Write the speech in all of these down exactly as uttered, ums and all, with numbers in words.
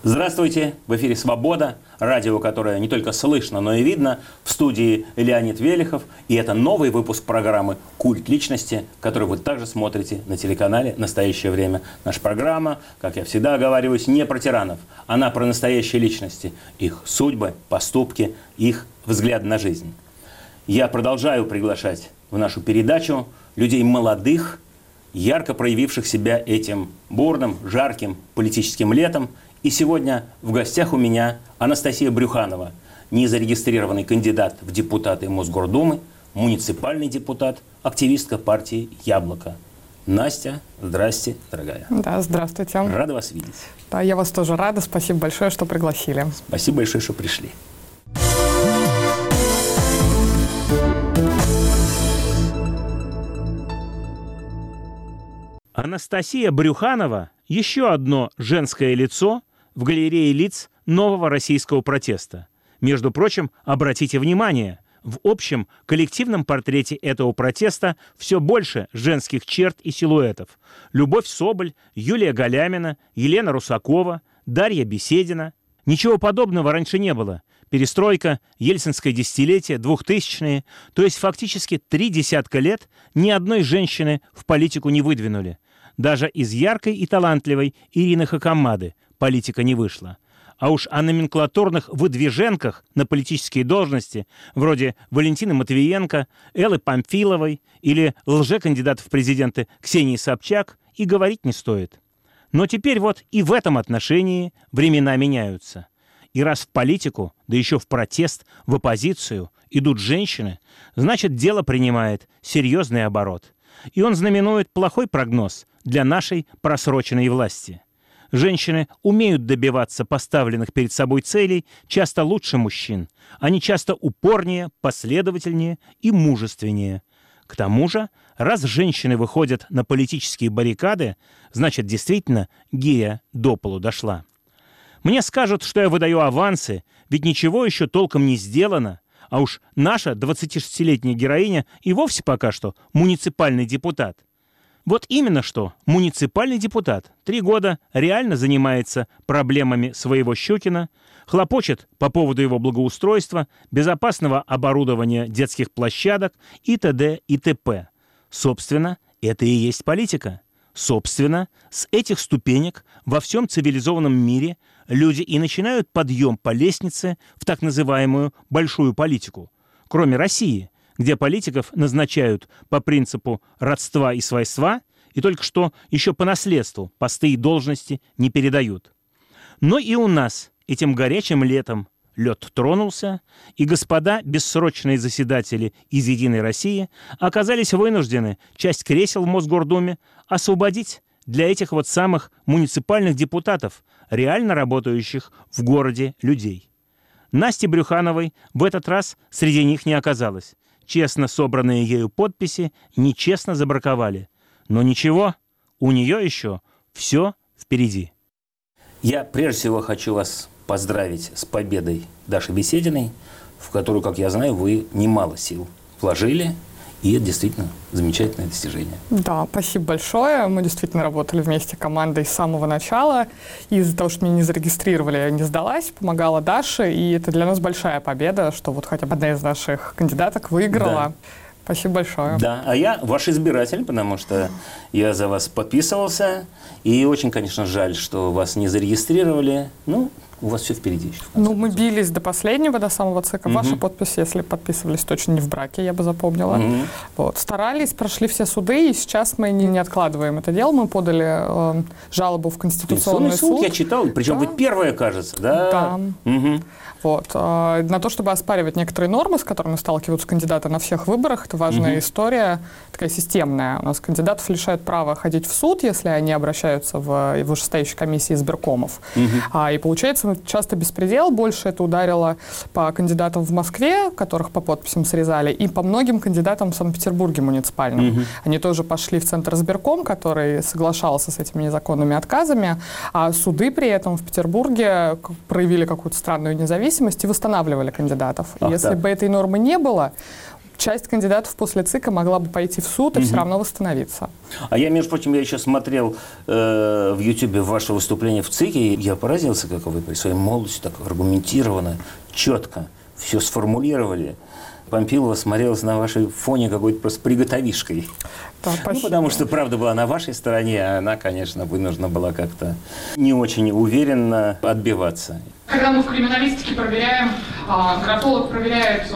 Здравствуйте! В эфире «Свобода», радио, которое не только слышно, но и видно. В студии Леонид Велихов. И это новый выпуск программы «Культ личности», который вы также смотрите на телеканале «Настоящее время». Наша программа, как я всегда оговариваюсь, не про тиранов. Она про настоящие личности. Их судьбы, поступки, их взгляд на жизнь. Я продолжаю приглашать в нашу передачу людей молодых, ярко проявивших себя этим бурным, жарким политическим летом. И сегодня в гостях у меня Анастасия Брюханова, незарегистрированный кандидат в депутаты Мосгордумы, муниципальный депутат, активистка партии «Яблоко». Настя, здрасте, дорогая. Да, здравствуйте. Рада вас видеть. Да, я вас тоже рада. Спасибо большое, что пригласили. Спасибо большое, что пришли. Анастасия Брюханова – еще одно женское лицо в галерее лиц нового российского протеста. Между прочим, обратите внимание, в общем коллективном портрете этого протеста все больше женских черт и силуэтов. Любовь Соболь, Юлия Галямина, Елена Русакова, Дарья Беседина. Ничего подобного раньше не было. Перестройка, ельцинское десятилетие, двухтысячные, то есть фактически три десятка лет ни одной женщины в политику не выдвинули. Даже из яркой и талантливой Ирины Хакамады политика не вышла. А уж о номенклатурных выдвиженках на политические должности, вроде Валентины Матвиенко, Эллы Памфиловой или лжекандидатов в президенты Ксении Собчак, и говорить не стоит. Но теперь вот и в этом отношении времена меняются. И раз в политику, да еще в протест, в оппозицию идут женщины, значит, дело принимает серьезный оборот. И он знаменует плохой прогноз для нашей просроченной власти. Женщины умеют добиваться поставленных перед собой целей часто лучше мужчин. Они часто упорнее, последовательнее и мужественнее. К тому же, раз женщины выходят на политические баррикады, значит, действительно, гиря до полу дошла. Мне скажут, что я выдаю авансы, ведь ничего еще толком не сделано. А уж наша двадцатишестилетняя героиня и вовсе пока что муниципальный депутат. Вот именно что муниципальный депутат три года реально занимается проблемами своего Щукина, хлопочет по поводу его благоустройства, безопасного оборудования детских площадок и т.д. и т.п. Собственно, это и есть политика. Собственно, с этих ступенек во всем цивилизованном мире люди и начинают подъем по лестнице в так называемую большую политику. Кроме России, где политиков назначают по принципу родства и свойства, и только что еще по наследству посты и должности не передают. Но и у нас этим горячим летом лед тронулся, и господа бессрочные заседатели из «Единой России» оказались вынуждены часть кресел в Мосгордуме освободить для этих вот самых муниципальных депутатов, реально работающих в городе людей. Насти Брюхановой в этот раз среди них не оказалось. Честно собранные ею подписи нечестно забраковали. Но ничего, у нее еще все впереди. Я прежде всего хочу вас поздравить с победой Даши Бесединой, в которую, как я знаю, вы немало сил вложили. И это действительно замечательное достижение. Да, спасибо большое. Мы действительно работали вместе командой с самого начала. И из-за того, что меня не зарегистрировали, я не сдалась, помогала Даше. И это для нас большая победа, что вот хотя бы одна из наших кандидаток выиграла. Да. Спасибо большое. Да, а я ваш избиратель, потому что я за вас подписывался. И очень, конечно, жаль, что вас не зарегистрировали. Ну, у вас все впереди еще. Ну, мы бились до последнего, до самого ЦИКа. Угу. Ваша подпись, если подписывались, точно не в браке, я бы запомнила. Угу. Вот. Старались, прошли все суды, и сейчас мы не, не откладываем это дело. Мы подали э, жалобу в Конституционный суд. суд. Я читал, причем да. Вы первая, кажется, да? Да. Угу. Вот. Э, на то, чтобы оспаривать некоторые нормы, с которыми сталкиваются кандидаты на всех выборах, это важная угу. история, такая системная. У нас кандидатов лишают права ходить в суд, если они обращаются в вышестоящие комиссии избиркомов. Угу. А, и получается, часто беспредел. Больше это ударило по кандидатам в Москве, которых по подписям срезали, и по многим кандидатам в Санкт-Петербурге муниципальным. Угу. Они тоже пошли в Центр избирком, который соглашался с этими незаконными отказами, а суды при этом в Петербурге проявили какую-то странную независимость и восстанавливали кандидатов. Ах, Если так. бы этой нормы не было, часть кандидатов после ЦИКа могла бы пойти в суд и угу. все равно восстановиться. А я, между прочим, я еще смотрел э, в Ютубе ваше выступление в ЦИКе, и я поразился, как вы при своей молодости так аргументированно, четко все сформулировали. Памфилова смотрелась на вашей фоне какой-то просто приготовишкой. Да, ну, потому что правда была на вашей стороне, а она, конечно, вынуждена была как-то не очень уверенно отбиваться. Когда мы в криминалистике проверяем, графолог проверяет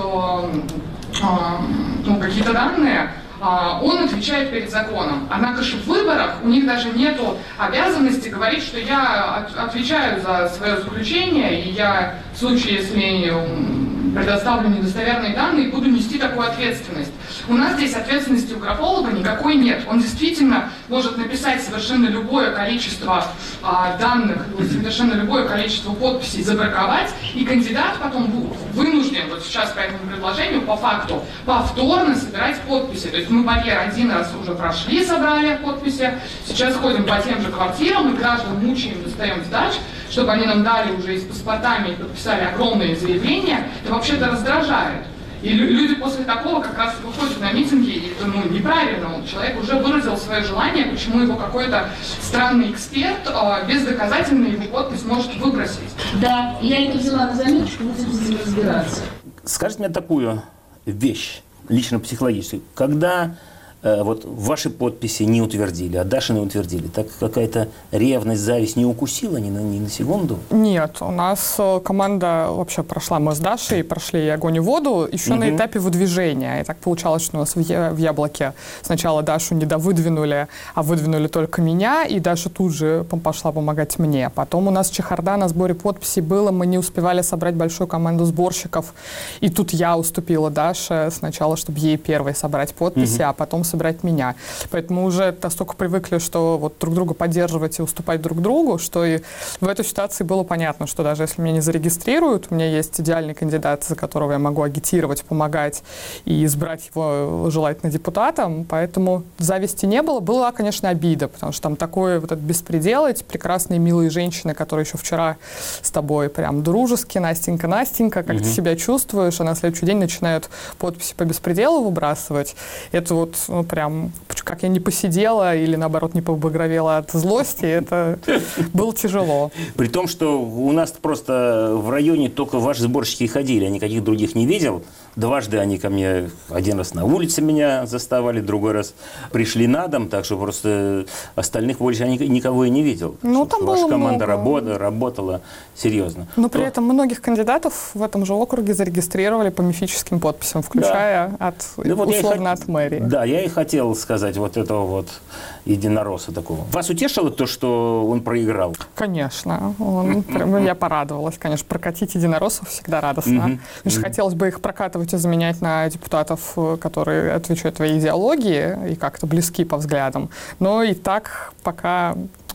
ну, какие-то данные, он отвечает перед законом. Однако же в выборах у них даже нет обязанности говорить, что я отвечаю за свое заключение, и я в случае, если предоставлю недостоверные данные, буду нести такую ответственность. У нас здесь ответственности у графолога никакой нет. Он действительно может написать совершенно любое количество а, данных, совершенно любое количество подписей забраковать, и кандидат потом будет вынужден, вот сейчас по этому предложению, по факту, повторно собирать подписи. То есть мы барьер один раз уже прошли, собрали подписи, сейчас ходим по тем же квартирам, и граждан мучаем, достаем сдач, чтобы они нам дали уже и с паспортами, и подписали огромные заявления. Это вообще-то раздражает. И люди после такого как раз выходят на митинги, и это ну, неправильно. Человек уже выразил свое желание, почему его какой-то странный эксперт э, бездоказательно его подпись может выбросить. Да, я это взяла на заметку, будем с этим разбираться. Скажите мне такую вещь, лично психологическую. Когда э, вот ваши подписи не утвердили, а Дашины утвердили, так какая-то ревность, зависть не укусила ни на, ни на секунду? Нет, у нас команда вообще прошла, мы с Дашей прошли и огонь и воду еще угу. на этапе выдвижения. И так получалось, что у нас в, я, в Яблоке сначала Дашу не довыдвинули, а выдвинули только меня, и Даша тут же пошла помогать мне. Потом у нас чехарда на сборе подписей было, мы не успевали собрать большую команду сборщиков, и тут я уступила Даше сначала, чтобы ей первой собрать подписи, угу. а потом собрать меня. Поэтому уже настолько привыкли, что вот друг друга поддерживать и уступать друг другу, что и в этой ситуации было понятно, что даже если меня не зарегистрируют, у меня есть идеальный кандидат, за которого я могу агитировать, помогать и избрать его желательно депутатом, поэтому зависти не было. Была, конечно, обида, потому что там такой вот этот беспредел, эти прекрасные, милые женщины, которые еще вчера с тобой прям дружески, Настенька, Настенька, как угу. ты себя чувствуешь, а на следующий день начинают подписи по беспределу выбрасывать. Это вот ну, прям, как я не посидела или, наоборот, не побагровела от злости, это было тяжело. При том, что у нас просто в районе только ваши сборщики ходили, я никаких других не видел. Дважды они ко мне, один раз на улице меня заставали, другой раз пришли на дом, так что просто остальных больше я никого и не видел. Ну, там ваша команда работала, работала серьезно. Но при То... этом многих кандидатов в этом же округе зарегистрировали по мифическим подписям, включая да. от, ну, вот условно от мэрии. Да, я и хотел сказать вот этого вот единоросса такого. Вас утешило то, что он проиграл? Конечно. Он, прям, я порадовалась. Конечно, прокатить единороссов всегда радостно. Конечно, хотелось бы их прокатывать и заменять на депутатов, которые отвечают твоей идеологии и как-то близки по взглядам. Но и так пока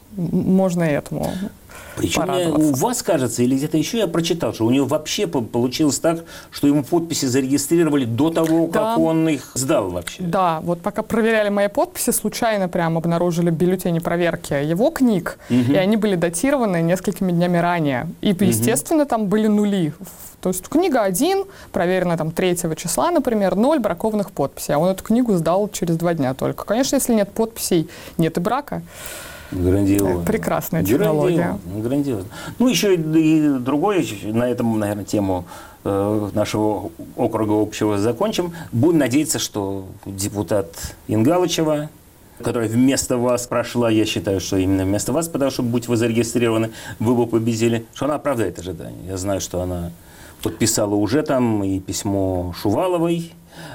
можно этому Причем у вас, кажется, или где-то еще я прочитал, что у него вообще получилось так, что ему подписи зарегистрировали до того, да. как он их сдал вообще. Да, вот пока проверяли мои подписи, случайно прям обнаружили бюллетени проверки его книг, угу. и они были датированы несколькими днями ранее. И, естественно, угу. там были нули. То есть книга один, проверена там третьего числа, например, ноль бракованных подписей. А он эту книгу сдал через два дня только. Конечно, если нет подписей, нет и брака. Грандиозно. Прекрасная технология. Грандиозно. Грандиозно. Ну, еще и другое, на этом, наверное, тему э, нашего округа общего закончим. Будем надеяться, что депутат Ингалычева, которая вместо вас прошла, я считаю, что именно вместо вас, потому что, будь вы зарегистрированы, вы бы победили, что она оправдает ожидания. Я знаю, что она подписала уже там и письмо Шуваловой,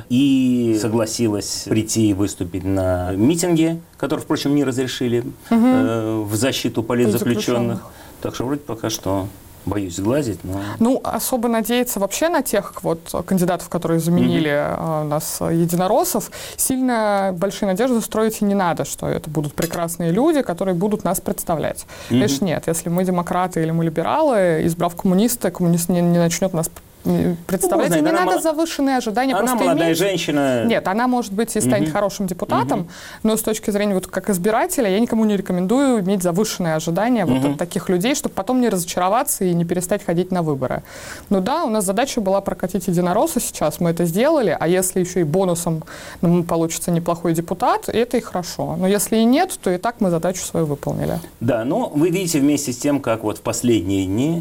и согласилась прийти и выступить на митинге, который, впрочем, не разрешили угу. э, в защиту политзаключенных. Так что вроде пока что боюсь сглазить. Но... Ну, особо надеяться вообще на тех вот кандидатов, которые заменили mm-hmm. у нас единороссов, сильно большие надежды строить и не надо, что это будут прекрасные люди, которые будут нас представлять. Mm-hmm. Конечно, нет. Если мы демократы или мы либералы, избрав коммуниста, коммунист не, не начнет нас Представляете, ну, не она надо мол... завышенные ожидания. Она молодая иметь. женщина. Нет, она, может быть, и станет угу. хорошим депутатом, угу. но с точки зрения вот как избирателя я никому не рекомендую иметь завышенные ожидания угу. вот от таких людей, чтобы потом не разочароваться и не перестать ходить на выборы. Ну да, у нас задача была прокатить единоросса сейчас, мы это сделали, а если еще и бонусом ну, получится неплохой депутат, это и хорошо. Но если и нет, то и так мы задачу свою выполнили. Да, но вы видите вместе с тем, как вот в последние дни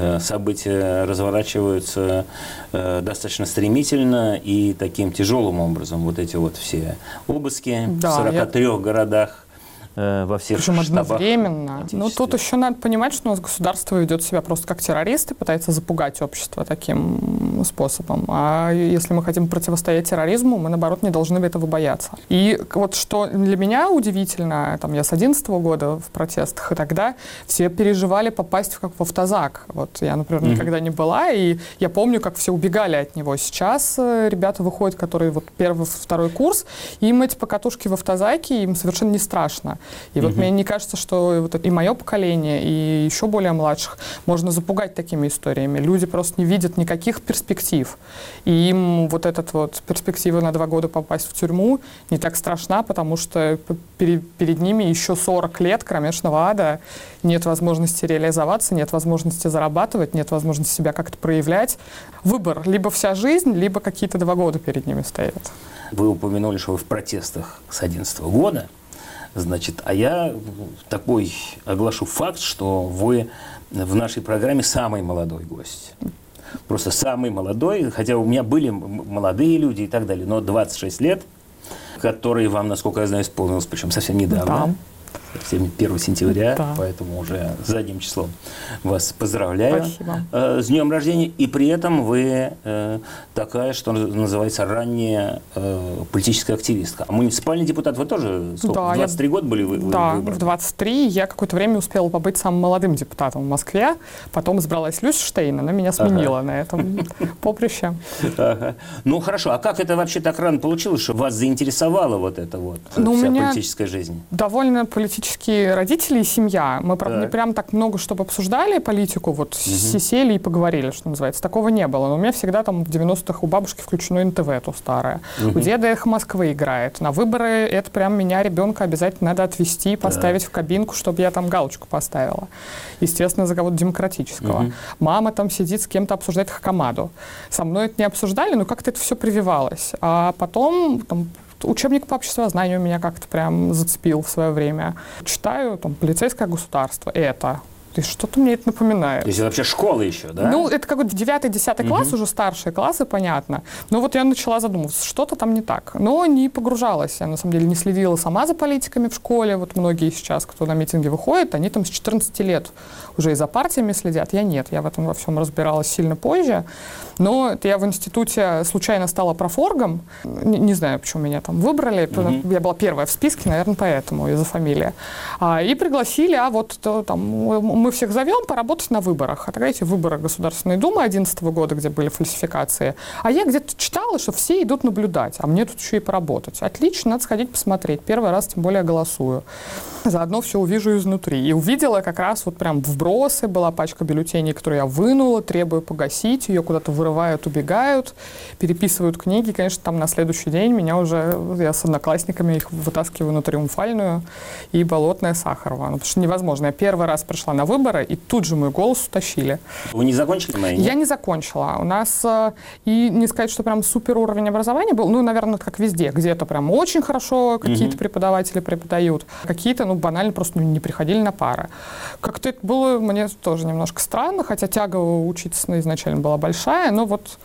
события разворачиваются э, достаточно стремительно и таким тяжелым образом. Вот эти вот все обыски да, в сорока трёх я... городах, э, во всех Причем штабах. Одновременно. Ну, тут еще надо понимать, что у нас государство ведет себя просто как террористы, пытается запугать общество таким способом. А если мы хотим противостоять терроризму, мы, наоборот, не должны этого бояться. И вот что для меня удивительно, там, я с одиннадцатого года в протестах, и тогда все переживали попасть в, как в автозак. Вот я, например, mm-hmm. никогда не была, и я помню, как все убегали от него. Сейчас ребята выходят, которые вот первый, второй курс, и им эти покатушки в автозаке, им совершенно не страшно. И mm-hmm. вот мне не кажется, что вот и мое поколение, и еще более младших можно запугать такими историями. Люди просто не видят никаких перспектив. И им вот эта вот перспектива на два года попасть в тюрьму не так страшна, потому что перед, перед ними еще сорок лет кромешного ада, нет возможности реализоваться, нет возможности зарабатывать, нет возможности себя как-то проявлять. Выбор. Либо вся жизнь, либо какие-то два года перед ними стоят. Вы упомянули, что вы в протестах с одиннадцатого года. Значит, а я такой оглашу факт, что вы в нашей программе самый молодой гость. Просто самый молодой, хотя у меня были молодые люди и так далее, но двадцать шесть лет, которые вам, насколько я знаю, исполнилось, причем совсем недавно. Да. первого сентября, да. Поэтому уже задним числом вас поздравляю. Спасибо. Э, с днем рождения. И при этом вы э, такая, что называется, ранняя э, политическая активистка. А муниципальный депутат вы тоже сколько? Да, в двадцать три я... года были вы, да, выбраны? В двадцать три я какое-то время успела побыть самым молодым депутатом в Москве. Потом избралась Люся Штейн, она меня сменила ага. на этом поприще. Ага. Ну хорошо, а как это вообще так рано получилось, что вас заинтересовала вот эта вот ну, вся у меня политическая жизнь? Довольно политическая родители и семья. Мы, правда, не прям так много, чтобы обсуждали политику, вот угу. сели и поговорили, что называется. Такого не было. Но у меня всегда там в девяностых у бабушки включено эн тэ вэ, то старое. Угу. У деда «Эхо Москвы» играет. На выборы это прям меня, ребенка, обязательно надо отвезти, поставить да. в кабинку, чтобы я там галочку поставила. Естественно, за кого-то демократического. Угу. Мама там сидит с кем-то, обсуждает Хакамаду. Со мной это не обсуждали, но как-то это все прививалось. А потом... Там, учебник по обществознанию меня как-то прям зацепил в свое время. Читаю, там, полицейское государство, это. И что-то мне это напоминает. То есть это вообще школа еще, да? Ну, это какой-то девятый-десятый класс, уже старшие классы, понятно. Но вот я начала задумываться, что-то там не так. Но не погружалась. Я, на самом деле, не следила сама за политиками в школе. Вот многие сейчас, кто на митинги выходит, они там с четырнадцати лет уже и за партиями следят. Я нет, я в этом во всем разбиралась сильно позже. Но я в институте случайно стала профоргом. Не, не знаю, почему меня там выбрали. Mm-hmm. Я была первая в списке, наверное, поэтому, из-за фамилии. А, и пригласили, а вот то, там, мы всех зовем поработать на выборах. А тогда эти выборы Государственной Думы две тысячи одиннадцатого года, где были фальсификации. А я где-то читала, что все идут наблюдать, а мне тут еще и поработать. Отлично, надо сходить посмотреть. Первый раз, тем более, голосую. Заодно все увижу изнутри. И увидела как раз вот прям вбросы, была пачка бюллетеней, которую я вынула, требую погасить, ее куда-то вырывают, убегают, переписывают книги. Конечно, там на следующий день меня уже, я с одноклассниками их вытаскиваю на Триумфальную и Болотная Сахарова. Ну, потому что невозможно. Я первый раз пришла на выборы, и тут же мой голос утащили. Вы не закончили мои? Я не закончила. У нас, и не сказать, что прям супер уровень образования был, ну, наверное, как везде. Где-то прям очень хорошо какие-то угу. преподаватели преподают, какие-то, ну, банально просто не приходили на пары. Как-то это было мне тоже немножко странно, хотя тяга учиться изначально была большая, но вот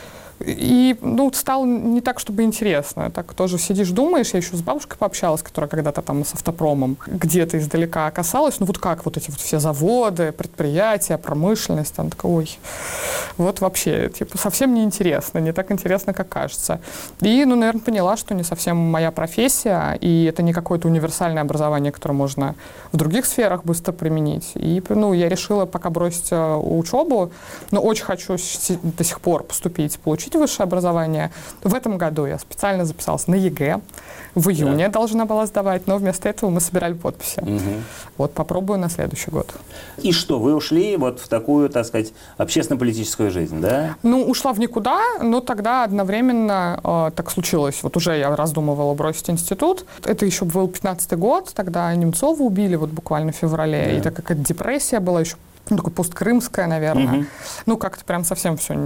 и, ну, стало не так, чтобы интересно. Так тоже сидишь, думаешь. Я еще с бабушкой пообщалась, которая когда-то там с автопромом где-то издалека касалась. Ну, вот как вот эти вот все заводы, предприятия, промышленность. Там такой, ой, вот вообще, типа, совсем не интересно. Не так интересно, как кажется. И, ну, наверное, поняла, что не совсем моя профессия, и это не какое-то универсальное образование, которое можно в других сферах быстро применить. И, ну, я решила пока бросить учебу, но очень хочу до сих пор поступить, получить получить высшее образование. В этом году я специально записалась на ЕГЭ. В июне да. должна была сдавать, но вместо этого мы собирали подписи. Угу. Вот попробую на следующий год. И что, вы ушли вот в такую, так сказать, общественно-политическую жизнь, да? Ну, ушла в никуда, но тогда одновременно э, так случилось. Вот уже я раздумывала бросить институт. Это еще был пятнадцатый год, тогда Немцова убили вот буквально в феврале, да. и так как депрессия была еще, ну, такая посткрымская, наверное. Угу. Ну, как-то прям совсем все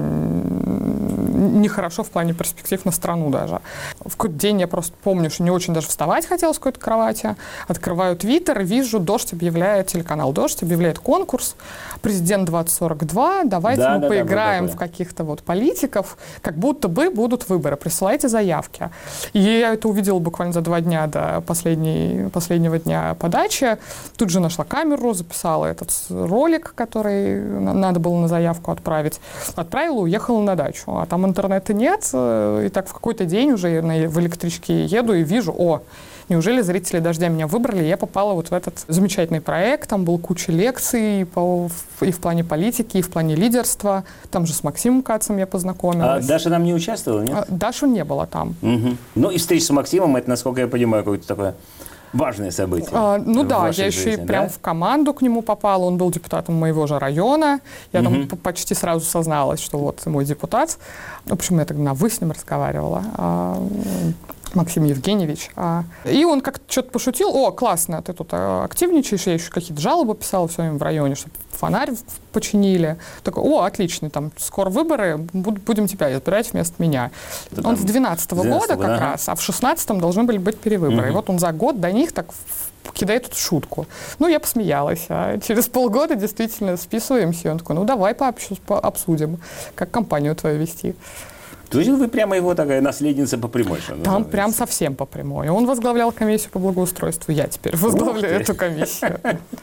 нехорошо в плане перспектив на страну даже. В какой-то день я просто помню, что не очень даже вставать хотелось с какой-то кровати. Открываю Твиттер, вижу, «Дождь» объявляет, телеканал «Дождь» объявляет конкурс. «Президент двадцать сорок два», давайте да, мы да, поиграем да, в каких-то вот политиков, как будто бы будут выборы, присылайте заявки. И я это увидела буквально за два дня до последней, последнего дня подачи. Тут же нашла камеру, записала этот ролик, который надо было на заявку отправить. Отправила, уехала на дачу. А там интернета нет. И так в какой-то день уже в электричке еду и вижу, о, неужели зрители «Дождя» меня выбрали? Я попала вот в этот замечательный проект. Там был куча лекций по, и в плане политики, и в плане лидерства. Там же с Максимом Кацем я познакомилась. А Даша там не участвовала, нет? А, Дашу не было там. Угу. Ну и встреча с Максимом, это, насколько я понимаю, какое-то такое важное событие. А, ну да, я жизни, еще и да? прям в команду к нему попала. Он был депутатом моего же района. Я угу. там почти сразу созналась, что вот мой депутат. В общем, я тогда на «вы» с ним разговаривала. А, Максим Евгеньевич. А, и он как-то что-то пошутил. О, классно, ты тут активничаешь. Я еще какие-то жалобы писала все время в районе, чтобы фонарь починили. Такой, о, отлично, там скоро выборы, будем тебя избирать вместо меня. Это он с двенадцатого года как ага. раз, а в шестнадцатом должны были быть перевыборы. Угу. И вот он за год до них так кидает эту шутку. Ну, я посмеялась. А через полгода действительно списываемся. И он такой, ну, давай пообщу, обсудим, как компанию твою вести. То есть вы прямо его такая наследница по прямой? Что Там прям совсем по прямой. Он возглавлял комиссию по благоустройству, я теперь возглавляю эту комиссию.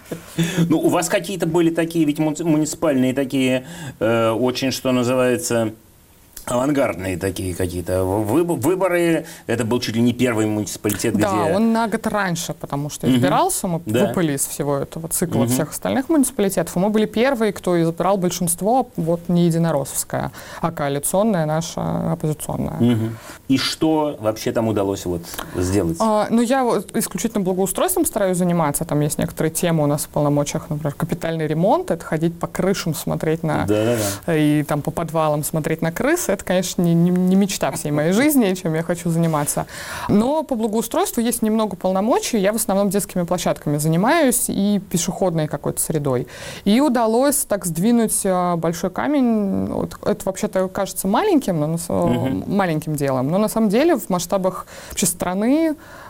Ну, у вас какие-то были такие, ведь муниципальные такие, э, очень, что называется, авангардные такие какие-то выборы. Это был чуть ли не первый муниципалитет, да, где... Да, он на год раньше, потому что избирался. Мы да. выпали из всего этого цикла угу. всех остальных муниципалитетов. И мы были первые, кто избирал большинство, вот не единороссовское, а коалиционное, наша оппозиционное. Угу. И что вообще там удалось вот сделать? А, ну, я вот исключительно благоустройством стараюсь заниматься. Там есть некоторые темы у нас в полномочиях, например, капитальный ремонт. Это ходить по крышам, смотреть на... Да-да-да. И там по подвалам смотреть на крысы. Это, конечно, не, не мечта всей моей жизни, чем я хочу заниматься. Но по благоустройству есть немного полномочий. Я в основном детскими площадками занимаюсь и пешеходной какой-то средой. И удалось так сдвинуть большой камень. Вот, это вообще-то кажется маленьким, но, угу. маленьким делом. Но на самом деле в масштабах вообще страны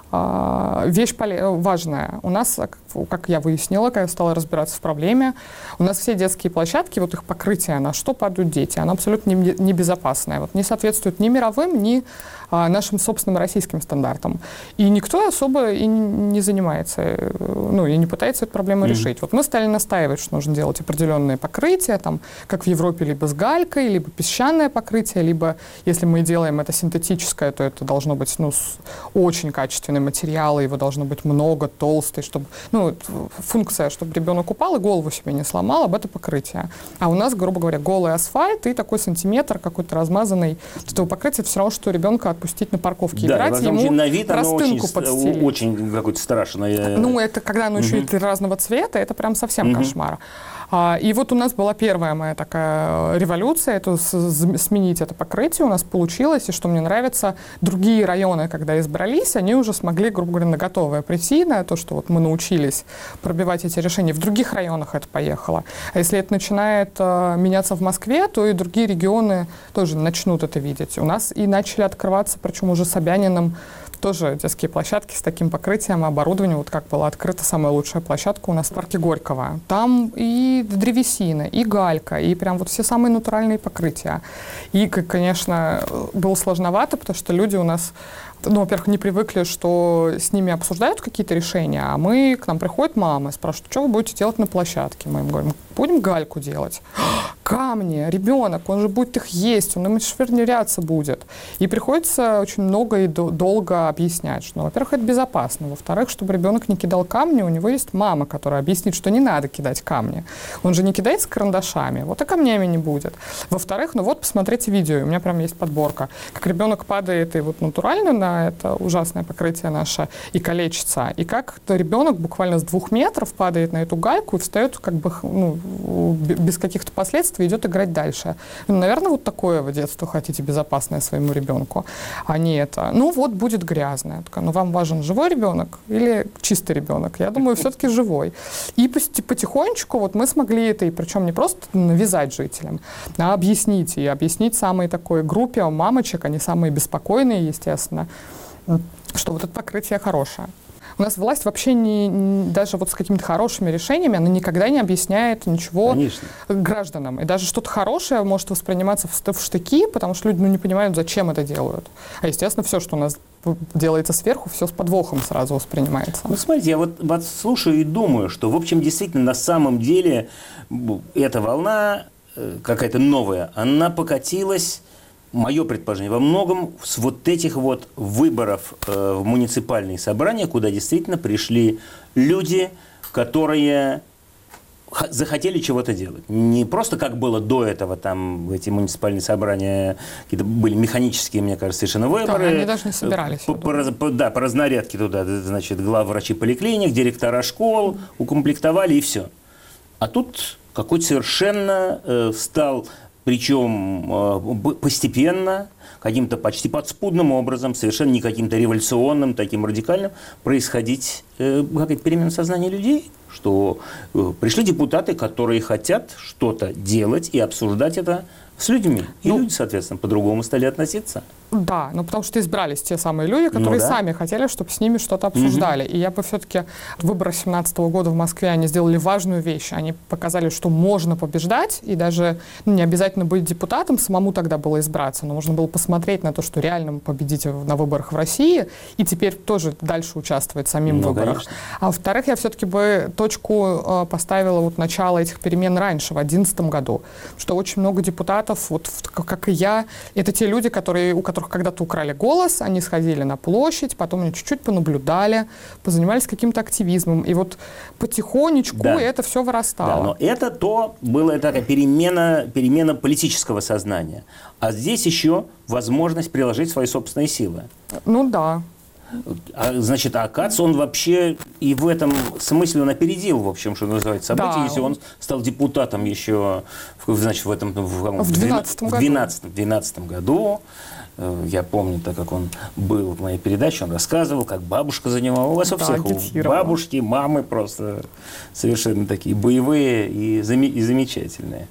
вещь важная. У нас, как я выяснила, когда я стала разбираться в проблеме, у нас все детские площадки, вот их покрытие, на что падают дети, оно абсолютно небезопасное. Вот не соответствует ни мировым, ни а, нашим собственным российским стандартам. И никто особо и не занимается, ну, и не пытается эту проблему mm-hmm. решить. Вот мы стали настаивать, что нужно делать определенные покрытия, там, как в Европе, либо с галькой, либо песчаное покрытие, либо, если мы делаем это синтетическое, то это должно быть, ну, очень качественное материалы, его должно быть много, толстый, чтобы, ну, функция, чтобы ребенок упал и голову себе не сломал, об это покрытие. А у нас, грубо говоря, голый асфальт и такой сантиметр какой-то размазанный. Этого покрытия все равно, что ребенка отпустить на парковке да, играть, ему на вид простынку очень, подстелить. Очень какой-то страшный. Ну, это когда оно еще угу. и разного цвета, это прям совсем угу. кошмар. А, и вот у нас была первая моя такая революция, это с, сменить это покрытие. У нас получилось, и что мне нравится, другие районы, когда избрались, они уже смогли, грубо говоря, на готовое прийти, на то, что вот мы научились пробивать эти решения. В других районах это поехало. А если это начинает а, меняться в Москве, то и другие регионы тоже начнут это видеть. У нас и начали открываться, причем уже Собяниным, тоже детские площадки с таким покрытием и оборудованием. Вот как была открыта самая лучшая площадка у нас в парке Горького. Там и древесина, и галька, и прям вот все самые натуральные покрытия. И, конечно, было сложновато, потому что люди у нас ну, во-первых, не привыкли, что с ними обсуждают какие-то решения, а мы, к нам приходит мама и спрашивает, что вы будете делать на площадке? Мы им говорим, будем гальку делать. Камни, ребенок, он же будет их есть, он им швырняться будет. И приходится очень много и долго объяснять, что, ну, во-первых, это безопасно, во-вторых, чтобы ребенок не кидал камни, у него есть мама, которая объяснит, что не надо кидать камни. Он же не кидается карандашами, вот и камнями не будет. Во-вторых, ну вот, посмотрите видео, у меня прям есть подборка, как ребенок падает и вот натурально на это ужасное покрытие наше и калечится, и как ребенок буквально с двух метров падает на эту гальку и встает как бы, ну, без каких-то последствий, идет играть дальше. Ну, наверное, вот такое вы детство хотите безопасное своему ребенку, а не это. Ну вот, будет грязное. Ну, вам важен живой ребенок или чистый ребенок? Я думаю, все-таки живой. И потихонечку вот мы смогли это, и причем не просто навязать жителям, а объяснить. И объяснить самой такой группе мамочек, они самые беспокойные, естественно, что вот это покрытие хорошее. У нас власть вообще не, не даже вот с какими-то хорошими решениями, она никогда не объясняет ничего Конечно. гражданам. И даже что-то хорошее может восприниматься в, в штыки, потому что люди, ну, не понимают, зачем это делают. А, естественно, все, что у нас делается сверху, все с подвохом сразу воспринимается. Ну, смотрите, я вот вас слушаю и думаю, что, в общем, действительно, на самом деле эта волна какая-то новая, она покатилась, мое предположение, во многом с вот этих вот выборов э, в муниципальные собрания, куда действительно пришли люди, которые захотели чего-то делать. Не просто как было до этого, там эти муниципальные собрания какие-то были механические, мне кажется, совершенно выборы. Да, они даже не собирались. По, по, по, да, по разнарядке туда, значит, главврачи поликлиник, директора школ, укомплектовали и все. А тут какой-то совершенно э, стал... Причем постепенно, каким-то почти подспудным образом, совершенно не каким-то революционным, таким радикальным, происходить какая-то перемена сознания людей, что пришли депутаты, которые хотят что-то делать и обсуждать это с людьми. И ну, люди, соответственно, по-другому стали относиться. Да, ну потому что избрались те самые люди, которые ну, да. сами хотели, чтобы с ними что-то обсуждали. Угу. И я бы все-таки выборы семнадцатого года в Москве, они сделали важную вещь. Они показали, что можно побеждать, и даже ну, не обязательно быть депутатом, самому тогда было избраться, но можно было посмотреть на то, что реально победить на выборах в России, и теперь тоже дальше участвовать в самим ну, выборах. Конечно. А во-вторых, я все-таки бы точку э, поставила вот начало этих перемен раньше, в две тысячи одиннадцатом году, что очень много депутатов, вот как и я, это те люди, которые, у которых когда-то украли голос, они сходили на площадь, потом они чуть-чуть понаблюдали, позанимались каким-то активизмом, и вот потихонечку да. это все вырастало. Да, но это то была такая перемена, перемена политического сознания. А здесь еще возможность приложить свои собственные силы. Ну да. А, значит, а Кац, он вообще и в этом смысле он опередил, в общем, что называется, события, да. если он стал депутатом еще, значит, в этом в, в двенадцатом году. Я помню, так как он был в моей передаче, он рассказывал, как бабушка занимала. У вас у всех у бабушки, мамы просто совершенно такие боевые и, зам- и замечательные.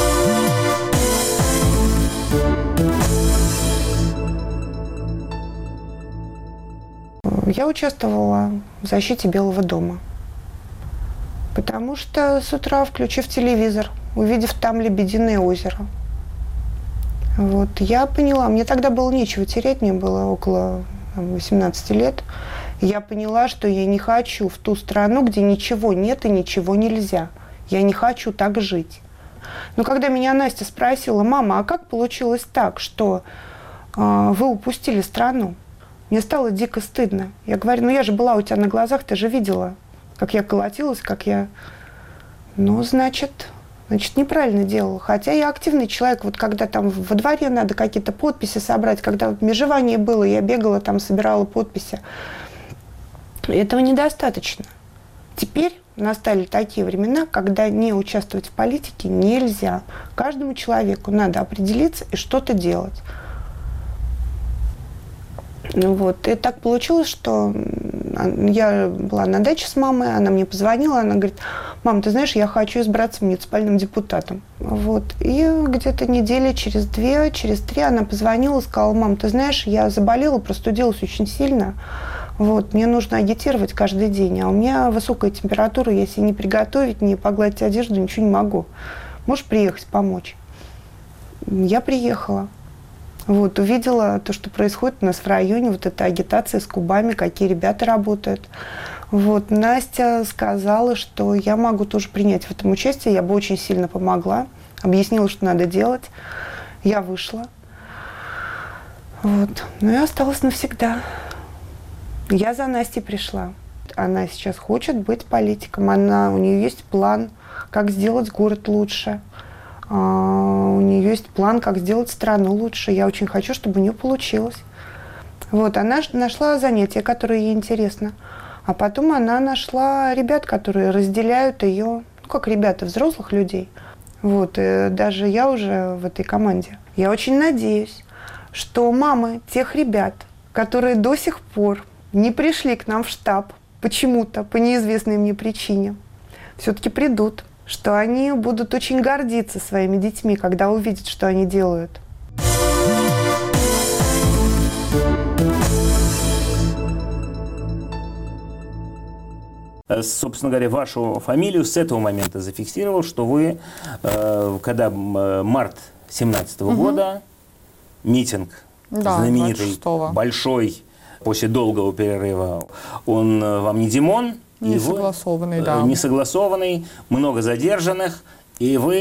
Я участвовала в защите Белого дома, потому что с утра, включив телевизор, увидев там Лебединое озеро, вот, я поняла, мне тогда было нечего терять, мне было около восемнадцати лет, я поняла, что я не хочу в ту страну, где ничего нет и ничего нельзя. Я не хочу так жить. Но когда меня Настя спросила: мама, а как получилось так, что э, вы упустили страну? Мне стало дико стыдно. Я говорю: ну я же была у тебя на глазах, ты же видела, как я колотилась, как я... Ну, значит, значит, неправильно делала. Хотя я активный человек. Вот когда там во дворе надо какие-то подписи собрать, когда межевание было, я бегала там, собирала подписи. Этого недостаточно. Теперь настали такие времена, когда не участвовать в политике нельзя. Каждому человеку надо определиться и что-то делать. Ну вот. И так получилось, что я была на даче с мамой, она мне позвонила, она говорит: мам, ты знаешь, я хочу избраться муниципальным депутатом. Вот. И где-то недели через две, через три она позвонила и сказала: мам, ты знаешь, я заболела, простудилась очень сильно. Вот. Мне нужно агитировать каждый день, а у меня высокая температура, я себе не приготовить, не погладить одежду, ничего не могу. Можешь приехать помочь? Я приехала. Вот, увидела то, что происходит у нас в районе, вот эта агитация с кубами, какие ребята работают. Вот, Настя сказала, что я могу тоже принять в этом участие, я бы очень сильно помогла, объяснила, что надо делать. Я вышла. Вот, но я осталась навсегда. Я за Настей пришла. Она сейчас хочет быть политиком, она, у нее есть план, как сделать город лучше. Uh, у нее есть план, как сделать страну лучше. Я очень хочу, чтобы у нее получилось. Вот, она нашла занятие, которое ей интересно. А потом она нашла ребят, которые разделяют ее, ну, как ребята, взрослых людей. Вот, и даже я уже в этой команде. Я очень надеюсь, что мамы тех ребят, которые до сих пор не пришли к нам в штаб, почему-то, по неизвестной мне причине, все-таки придут. Что они будут очень гордиться своими детьми, когда увидят, что они делают. Собственно говоря, вашу фамилию с этого момента зафиксировал, что вы, когда март семнадцатого угу. года, митинг да, знаменитый, двадцать шестого. Большой, после долгого перерыва, он вам не Димон, Не согласованный, да. Не согласованный, много задержанных, и вы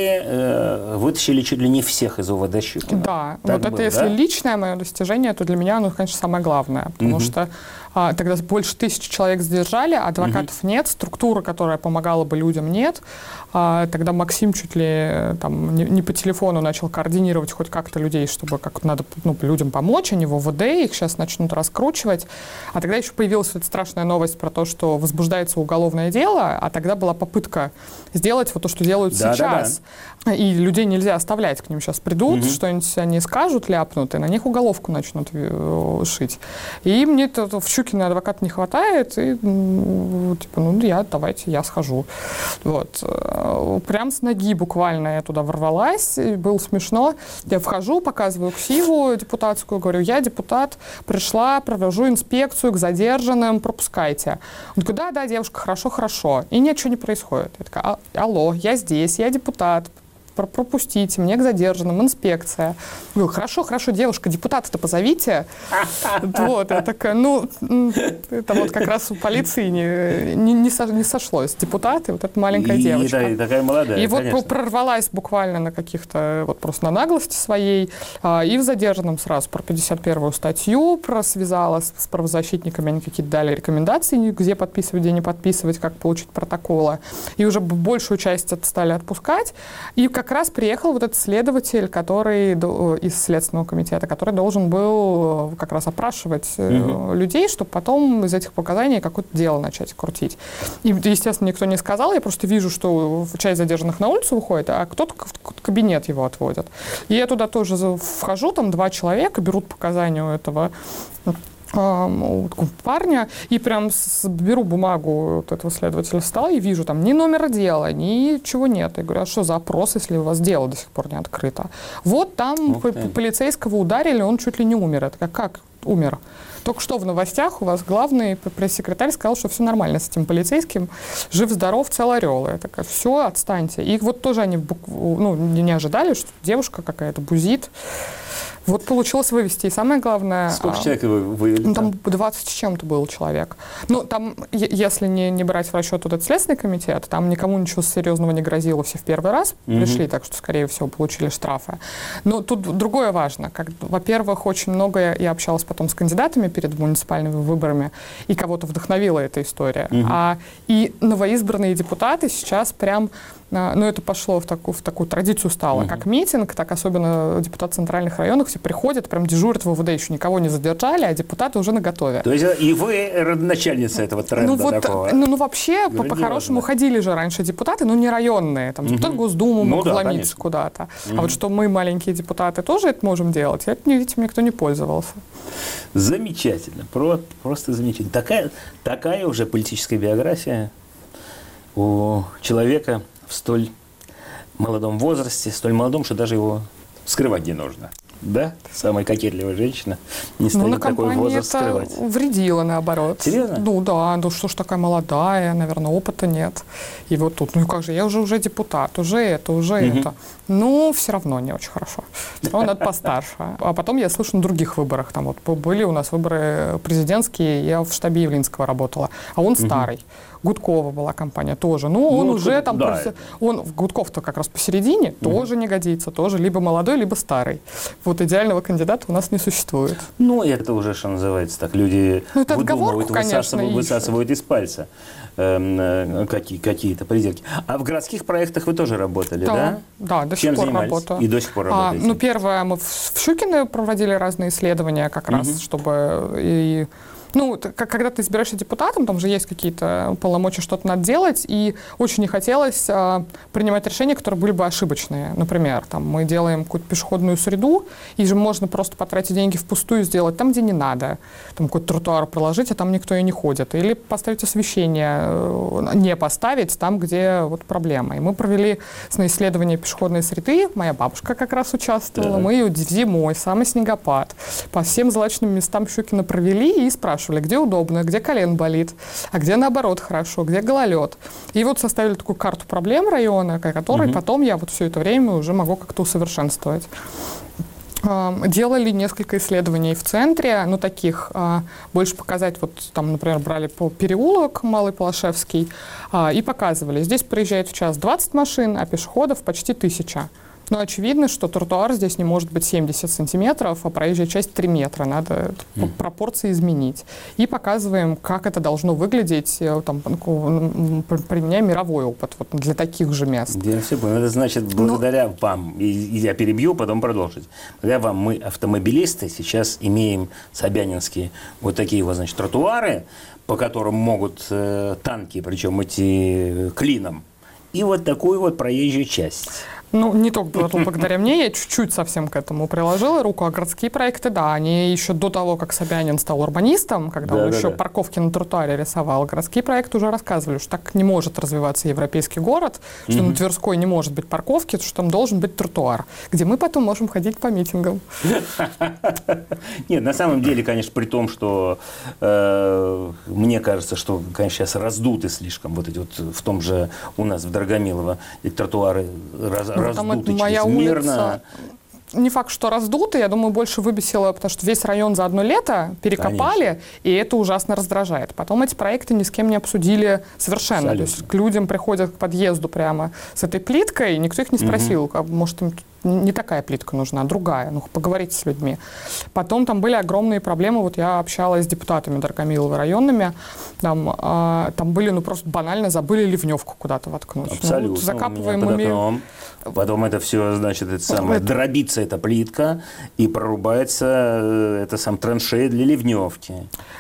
э, вытащили чуть ли не всех из ОВД Щукина. Да, так вот было, это если да? личное мое достижение, то для меня оно, конечно, самое главное, потому угу. что а, тогда больше тысячи человек задержали, адвокатов угу. нет, структуры, которая помогала бы людям, нет. А, тогда Максим чуть ли там, не, не по телефону начал координировать хоть как-то людей, чтобы как надо ну, людям помочь, они в ОВД, их сейчас начнут раскручивать. А тогда еще появилась эта страшная новость про то, что возбуждается уголовное дело, а тогда была попытка сделать вот то, что делают да, сейчас. Да, да. И людей нельзя оставлять, к ним сейчас придут, угу. что-нибудь они скажут, ляпнут, и на них уголовку начнут шить. И мне это в Щукина адвоката не хватает, и типа, ну я, давайте, я схожу. Вот. Прям с ноги буквально я туда ворвалась, и было смешно. Я вхожу, показываю ксиву депутатскую, говорю, я депутат, пришла, провожу инспекцию к задержанным, пропускайте. Он такой, да, да, девушка, хорошо, хорошо. И ничего не происходит. Я такая, алло, я здесь, я депутат, пропустите, мне к задержанным, инспекция. Я говорю, хорошо, хорошо, девушка, депутата-то позовите. Вот, я такая, ну, это вот как раз у полиции не, не, не, со, не сошлось. Депутаты, вот эта маленькая и, девочка. И, и такая молодая, И конечно. вот прорвалась буквально на каких-то, вот просто на наглости своей, и в задержанном сразу про пятьдесят первую статью просвязала с, с правозащитниками, они какие-то дали рекомендации, где подписывать, где не подписывать, как получить протоколы. И уже большую часть стали отпускать. И как раз приехал вот этот следователь, который из Следственного комитета, который должен был как раз опрашивать угу. людей, чтобы потом из этих показаний какое-то дело начать крутить. И, естественно, никто не сказал, я просто вижу, что часть задержанных на улицу выходит, а кто-то в кабинет его отводит. И я туда тоже вхожу, там два человека берут показания у этого парня, и прям с, беру бумагу вот этого следователя, встал и вижу, там ни номера дела, ничего нет. Я говорю, а что за опрос, если у вас дело до сих пор не открыто? Вот там полицейского ударили, он чуть ли не умер. Это как, как умер? Только что в новостях у вас главный пресс-секретарь сказал, что все нормально с этим полицейским, жив-здоров, цел орел. Я такая, все, отстаньте. И вот тоже они ну, не ожидали, что девушка какая-то бузит. Вот получилось вывести. И самое главное... Сколько человек вы вывели? Ну, там двадцать с чем-то был человек. Ну, там, если не, не брать в расчет вот этот Следственный комитет, там никому ничего серьезного не грозило. Все в первый раз mm-hmm. пришли, так что, скорее всего, получили штрафы. Но тут другое важно. Как, во-первых, очень много я общалась потом с кандидатами перед муниципальными выборами, и кого-то вдохновила эта история. Mm-hmm. А, и новоизбранные депутаты сейчас прям... Ну, это пошло в такую, в такую традицию стало. Uh-huh. Как митинг, так особенно депутаты центральных районов все приходят, прям дежурят в ОВД, еще никого не задержали, а депутаты уже наготове. То есть и вы родоначальница этого тренда ну, вот, такого? Ну, ну вообще, по- по-хорошему, ходили же раньше депутаты, но не районные. Там uh-huh. депутат Госдумы мог ну, вломиться да, куда-то. Uh-huh. А вот что мы, маленькие депутаты, тоже это можем делать, этим, видите, никто не пользовался. Замечательно. Про- просто замечательно. Такая, такая уже политическая биография у человека в столь молодом возрасте, столь молодом, что даже его скрывать не нужно. Да? Самая кокетливая женщина не Ну, станет на такой компании возраст это скрывать. вредило, наоборот. Серьезно? Ну да, ну что ж такая молодая, наверное, опыта нет. И вот тут, ну как же, я уже уже депутат, уже это, уже это. Ну, все равно не очень хорошо. Все равно надо постарше. А потом я слышу на других выборах. Там вот были у нас выборы президентские, я в штабе Явлинского работала, а он старый. Гудкова была компания тоже. Ну, он Ну, уже тут, там... да, профи- Он, Гудков-то как раз посередине, тоже не годится. Тоже либо молодой, либо старый. Вот идеального кандидата у нас не существует. Ну, это уже, что называется, так люди Ну, это выдумывают, отговорку, конечно, высасывают, ищут. высасывают из пальца эм, э, какие, какие-то пределки. А в городских проектах вы тоже работали, да? Да, да, до Чем сих пор занимались? работаю. И до сих пор А, работаете? ну, первое, мы в, в Щукино проводили разные исследования как раз, чтобы... И, ну, т- как- когда ты избираешься депутатом, там же есть какие-то полномочия, что-то надо делать, и очень не хотелось а, принимать решения, которые были бы ошибочные. Например, там, мы делаем какую-то пешеходную среду, и же можно просто потратить деньги впустую, сделать там, где не надо. Там какой-то тротуар проложить, а там никто и не ходит. Или поставить освещение, э, не поставить там, где вот проблема. И мы провели на исследование пешеходной среды, моя бабушка как раз участвовала, Так. мы ее зимой, самый снегопад, по всем злачным местам Щукина провели и спрашивали, где удобно, где колен болит, а где наоборот хорошо, где гололед. И вот составили такую карту проблем района, которой Мгм. потом я вот все это время уже могу как-то усовершенствовать. А, Делали несколько исследований в центре, ну, таких, а, больше показать, вот там, например, брали по переулок Малый Палашевский а, и показывали. Здесь проезжает в час двадцать машин, а пешеходов почти тысяча. Но очевидно, что тротуар здесь не может быть семьдесят сантиметров, а проезжая часть три метра. Надо Мгм. пропорции изменить. И показываем, как это должно выглядеть, э, там, м, применяя мировой опыт вот, для таких же мест. Я все понял. Это значит, благодаря вам, и, и я перебью, потом продолжить. Благодаря вам мы, автомобилисты, сейчас имеем собянинские вот такие вот, значит, тротуары, по которым могут э, танки, причем идти клином, и вот такую вот проезжую часть. Ну, не только благодаря мне, я чуть-чуть совсем к этому приложила руку, а городские проекты, да, они еще до того, как Собянин стал урбанистом, когда Да, он да, еще да. парковки на тротуаре рисовал, городские проекты уже рассказывали, что так не может развиваться европейский город, что на Тверской не может быть парковки, что там должен быть тротуар, где мы потом можем ходить по митингам. Нет, на самом деле, конечно, при том, что э, мне кажется, что, конечно, сейчас раздуты слишком вот эти вот в том же у нас в Драгомилово эти тротуары раз, Ну, там раздуты это моя чрезмерно. улица. Не факт, что раздуто, я думаю, больше выбесило, потому что весь район за одно лето перекопали, Конечно. и это ужасно раздражает. Потом эти проекты ни с кем не обсудили совершенно. Абсолютно. То есть к людям приходят к подъезду прямо с этой плиткой, и никто их не спросил, как, может, им тут не такая плитка нужна, а другая. Ну, поговорите с людьми. Потом там были огромные проблемы. Вот я общалась с депутатами Драгомилова районными. Там, а, там были, ну, просто банально забыли ливневку куда-то воткнуть. Абсолютно. Ну, вот У закапываем меня под ими- окном. Потом это все, значит, это самое, Это- дробится эта плитка и прорубается э, это сам траншея для ливневки.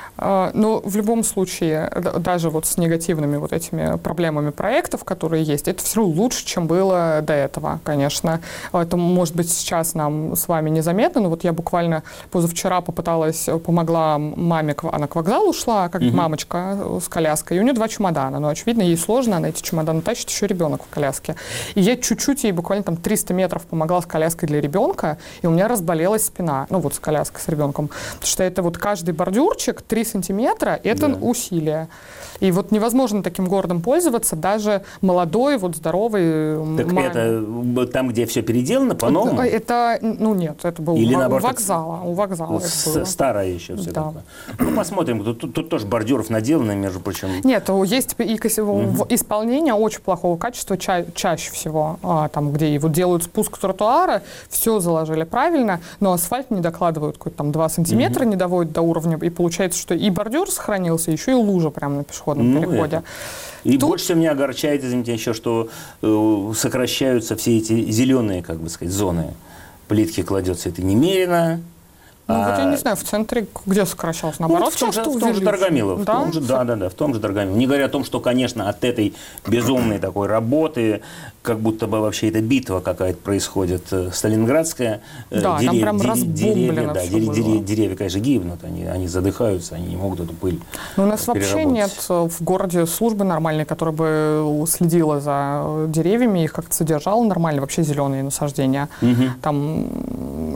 А, Но в любом случае, д- даже вот с негативными вот этими проблемами проектов, которые есть, это все равно лучше, чем было до этого, конечно. Это, может быть, сейчас нам с вами незаметно, но вот я буквально позавчера попыталась, помогла маме, к- она к вокзалу шла, как Мгм. мамочка с коляской, и у нее два чемодана. Но, очевидно, ей сложно, она эти чемоданы тащит, еще ребенок в коляске. И я чуть-чуть ей буквально там триста метров помогла с коляской для ребенка, и у меня разболелась спина, ну вот с коляской, с ребенком. Потому что это вот каждый бордюрчик, три сантиметра, это Да. усилие. И вот невозможно таким городом пользоваться даже молодой, вот здоровый Так маме. это там, где все переделано по-новому? Это, ну нет, это было Или у наоборот, вокзала. У вокзала это С- было. Старое еще все Да. такое. Ну, посмотрим. Тут, тут- тут тоже бордюров наделано, между прочим. Нет, есть и кос- в- исполнение очень плохого качества ча- чаще всего. А, там, где и вот делают спуск тротуара, все заложили правильно, но асфальт не докладывают, какой-то там два сантиметра не доводят до уровня, и получается, что и бордюр сохранился, еще и лужа прямо на пешеходном Ну, переходе. это. И Тут- больше всего меня огорчает, извините, еще, что э, сокращаются все эти зеленые, как бы сказать, зоны. Плитки кладется это немерено. Ну, вот я а- не знаю, в центре где сокращалось? Ну, Наоборот, в том же, часто в том же увеличилось. Драгомилово. В Да? том же, да, да, да, в том же Драгомилово. Не говоря о том, что, конечно, от этой безумной такой работы, как будто бы вообще это битва какая-то происходит, э, сталинградская. э, Да, там прям разбомблено деревья, да, всё дере- было. дере- деревья, конечно, гибнут, они, они задыхаются, они не могут эту пыль Ну, у нас вообще переработать. нет э, в городе службы нормальной, которая бы следила за э, деревьями, их как-то содержала нормально, вообще зеленые насаждения. Мгм. Там,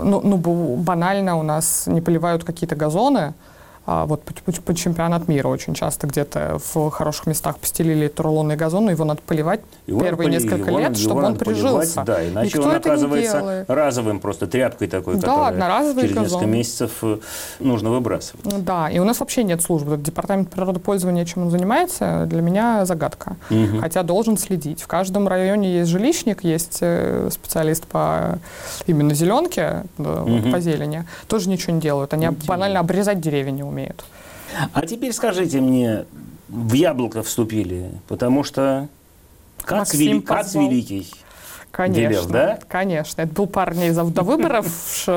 ну, ну, банально у нас не поливают какие-то газоны. А вот по, по, по чемпионат мира очень часто где-то в хороших местах постелили этот рулонный газон, но его надо поливать его первые поли... несколько его, лет, его чтобы он прижился. Поливать, да, иначе Никто он оказывается разовым, просто тряпкой такой, да, которую через газон. несколько месяцев нужно выбрасывать. Да, и у нас вообще нет службы. Департамент природопользования, чем он занимается, для меня загадка. Угу. Хотя должен следить. В каждом районе есть жилищник, есть специалист по именно зеленке, угу. по зелени. Тоже ничего не делают. Они Интересно. банально обрезать деревья не умеют. умеют. А теперь скажите мне, в яблоко вступили, потому что Кац, вели, Кац Великий Конечно, велел, да? Конечно. Это был парень из до выборов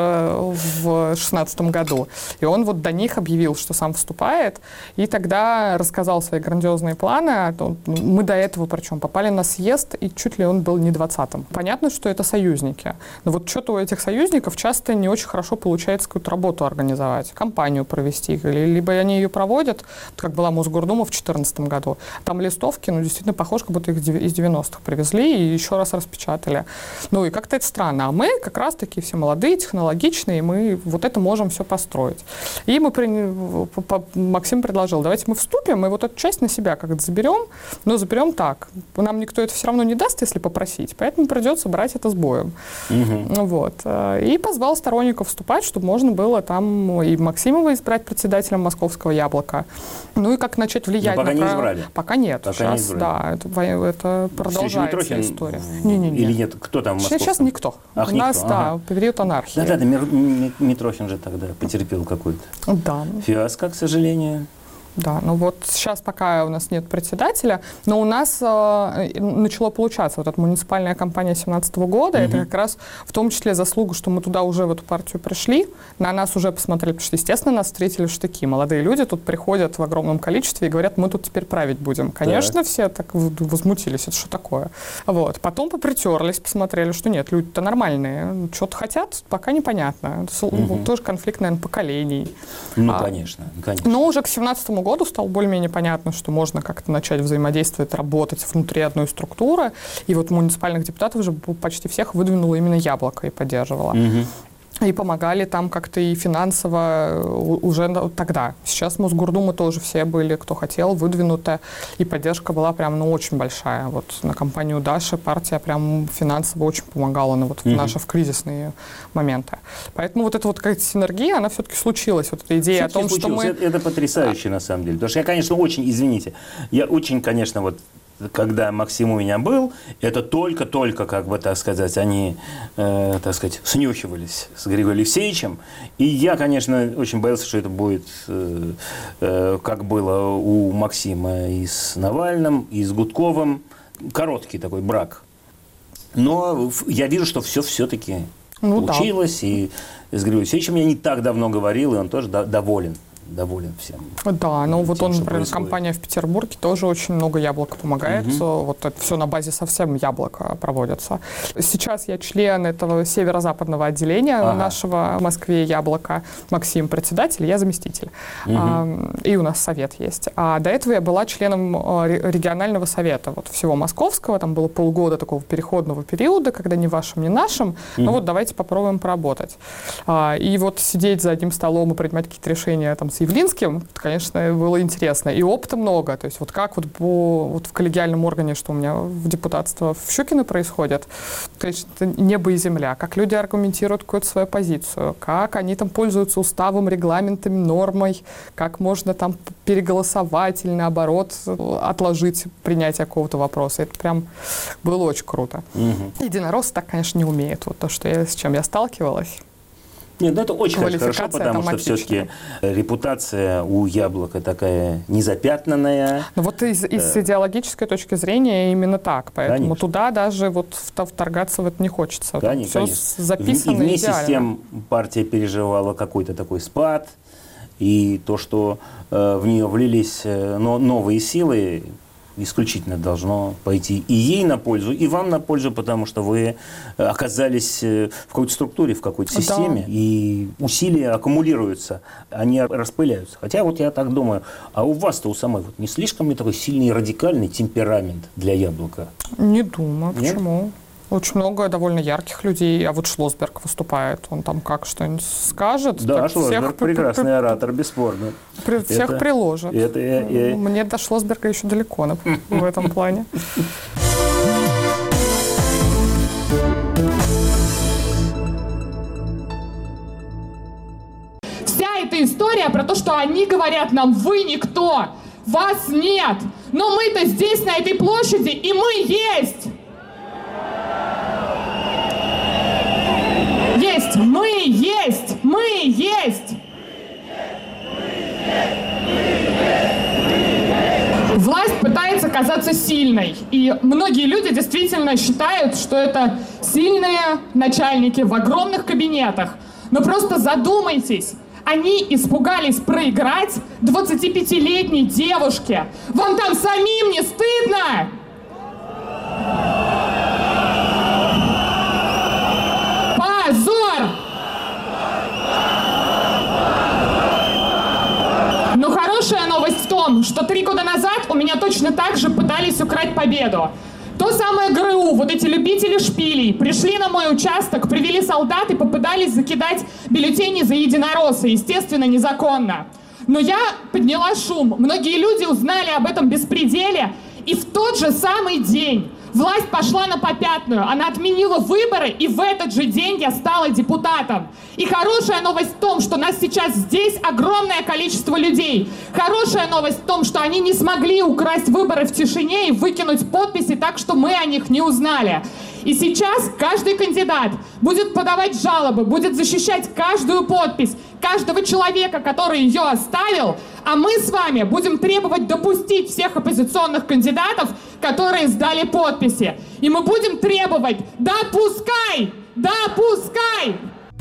в шестнадцатом году. И он вот до них объявил, что сам вступает. И тогда рассказал свои грандиозные планы. Мы до этого, причем, попали на съезд, и чуть ли он был не двадцатым. Понятно, что это союзники. Но вот что-то у этих союзников часто не очень хорошо получается какую-то работу организовать, кампанию провести. Либо они ее проводят, как была Мосгордума в две тысячи четырнадцатом году. Там листовки, ну, действительно похож, как будто их из девяностых привезли и еще раз распечатали. Ну и как-то это странно. А мы как раз таки все молодые, технологичные, мы вот это можем все построить. И мы при... Максим предложил, давайте мы вступим, и вот эту часть на себя как-то заберем, но заберем так. Нам никто это все равно не даст, если попросить, поэтому придется брать это с боем. Угу. Вот. И позвал сторонников вступать, чтобы можно было там и Максимова избрать председателем Московского яблока. Ну и как начать влиять но пока на... не избрали? Пока нет. Пока Сейчас, не избрали. Да, это, это продолжается история. Не-не-не. Или нет? Кто там в Москве? Сейчас никто. Ах, У нас, никто. да, Ага. период анархии. Да-да, Митрохин же тогда потерпел какой-то да. фиаско, к сожалению. Да, ну вот сейчас пока у нас нет председателя, но у нас э, начало получаться вот эта муниципальная кампания две тысячи семнадцатого года, угу. это как раз в том числе заслуга, что мы туда уже в эту партию пришли, на нас уже посмотрели, потому что, естественно, нас встретили в штыки. Молодые люди тут приходят в огромном количестве и говорят, мы тут теперь править будем. Конечно, так. все так возмутились, это что такое? Вот. Потом попритерлись, посмотрели, что нет, люди-то нормальные, что-то хотят, пока непонятно. Угу. Тоже конфликт, наверное, поколений. Ну, а, конечно, конечно. Но уже к семнадцатому году стало более-менее понятно, что можно как-то начать взаимодействовать, работать внутри одной структуры. И вот муниципальных депутатов уже почти всех выдвинуло именно Яблоко и поддерживало. Угу. И помогали там как-то и финансово уже тогда. Сейчас Мосгордумы тоже все были, кто хотел, выдвинуты. И поддержка была прям, ну, очень большая. Вот на кампанию Даши партия прям финансово очень помогала на вот, mm-hmm. в наши в кризисные моменты. Поэтому вот эта вот какая-то синергия, она все-таки случилась. Вот эта идея все-таки о том, случилось. Что мы... Это, это потрясающе, на самом деле. Потому что я, конечно, очень, извините, я очень, конечно, вот когда Максим у меня был, это только-только, как бы, так сказать, они, э, так сказать, снюхивались с Григорием Алексеевичем. И я, конечно, очень боялся, что это будет, э, э, как было у Максима и с Навальным, и с Гудковым. Короткий такой брак. Но я вижу, что все все-таки ну, получилось. Да. И с Григорием Алексеевичем я не так давно говорил, и он тоже до- доволен. доволен всем. Да, ну вот тем, он, например, происходит. Компания в Петербурге тоже очень много Яблоко помогает. Угу. Вот это все на базе совсем Яблоко проводится. Сейчас я член этого северо-западного отделения ага. нашего в Москве Яблоко. Максим председатель, я заместитель. Угу. А, и у нас совет есть. А до этого я была членом регионального совета вот всего московского. Там было полгода такого переходного периода, когда ни вашим, ни нашим. Угу. Ну вот давайте попробуем поработать. А, и вот сидеть за одним столом и принимать какие-то решения там с Явлинским, конечно, было интересно. И опыта много. То есть вот как вот, по, вот в коллегиальном органе, что у меня в депутатство в Щукино происходит, конечно, это небо и земля. Как люди аргументируют какую-то свою позицию, как они там пользуются уставом, регламентами, нормой, как можно там переголосовать или наоборот отложить принятие какого-то вопроса. Это прям было очень круто. Угу. Единороссы так, конечно, не умеют. Вот то, что я, с чем я сталкивалась. Нет, ну это очень хорошо, потому что все-таки репутация у Яблока такая незапятнанная. Ну вот из, из да. идеологической точки зрения именно так, поэтому конечно. Туда даже вот вторгаться в это не хочется. Конечно, все конечно. Записано и вместе идеально. С тем партия переживала какой-то такой спад, и то, что э, в нее влились э, но, новые силы, исключительно должно пойти и ей на пользу, и вам на пользу, потому что вы оказались в какой-то структуре, в какой-то системе, да. и усилия аккумулируются, они распыляются. Хотя вот я так думаю, а у вас-то у самой вот не слишком ли такой сильный радикальный темперамент для Яблока? Не думаю. Нет? Почему? Очень много довольно ярких людей. А вот Шлосберг выступает. Он там как что-нибудь скажет. Да, Шлосберг прекрасный оратор, бесспорно. При, всех это, приложит. Это, э, э... Мне до Шлосберга еще далеко в этом плане. Вся эта история про то, что они говорят нам: вы никто, вас нет. Но мы-то здесь, на этой площади, и мы есть. Есть, мы есть, мы есть. Власть пытается казаться сильной, и многие люди действительно считают, что это сильные начальники в огромных кабинетах. Но просто задумайтесь, они испугались проиграть двадцатипятилетней девушке. Вам там самим не стыдно? Позор! Но хорошая новость в том, что три года назад у меня точно так же пытались украть победу. То самое ГРУ, вот эти любители шпилей, пришли на мой участок, привели солдат и попытались закидать бюллетени за единороссы, естественно, незаконно. Но я подняла шум, многие люди узнали об этом беспределе, и в тот же самый день власть пошла на попятную, она отменила выборы, и в этот же день я стала депутатом. И хорошая новость в том, что нас сейчас здесь огромное количество людей. Хорошая новость в том, что они не смогли украсть выборы в тишине и выкинуть подписи так, что мы о них не узнали. И сейчас каждый кандидат будет подавать жалобы, будет защищать каждую подпись, каждого человека, который ее оставил, а мы с вами будем требовать допустить всех оппозиционных кандидатов, которые сдали подписи. И мы будем требовать: допускай! Допускай!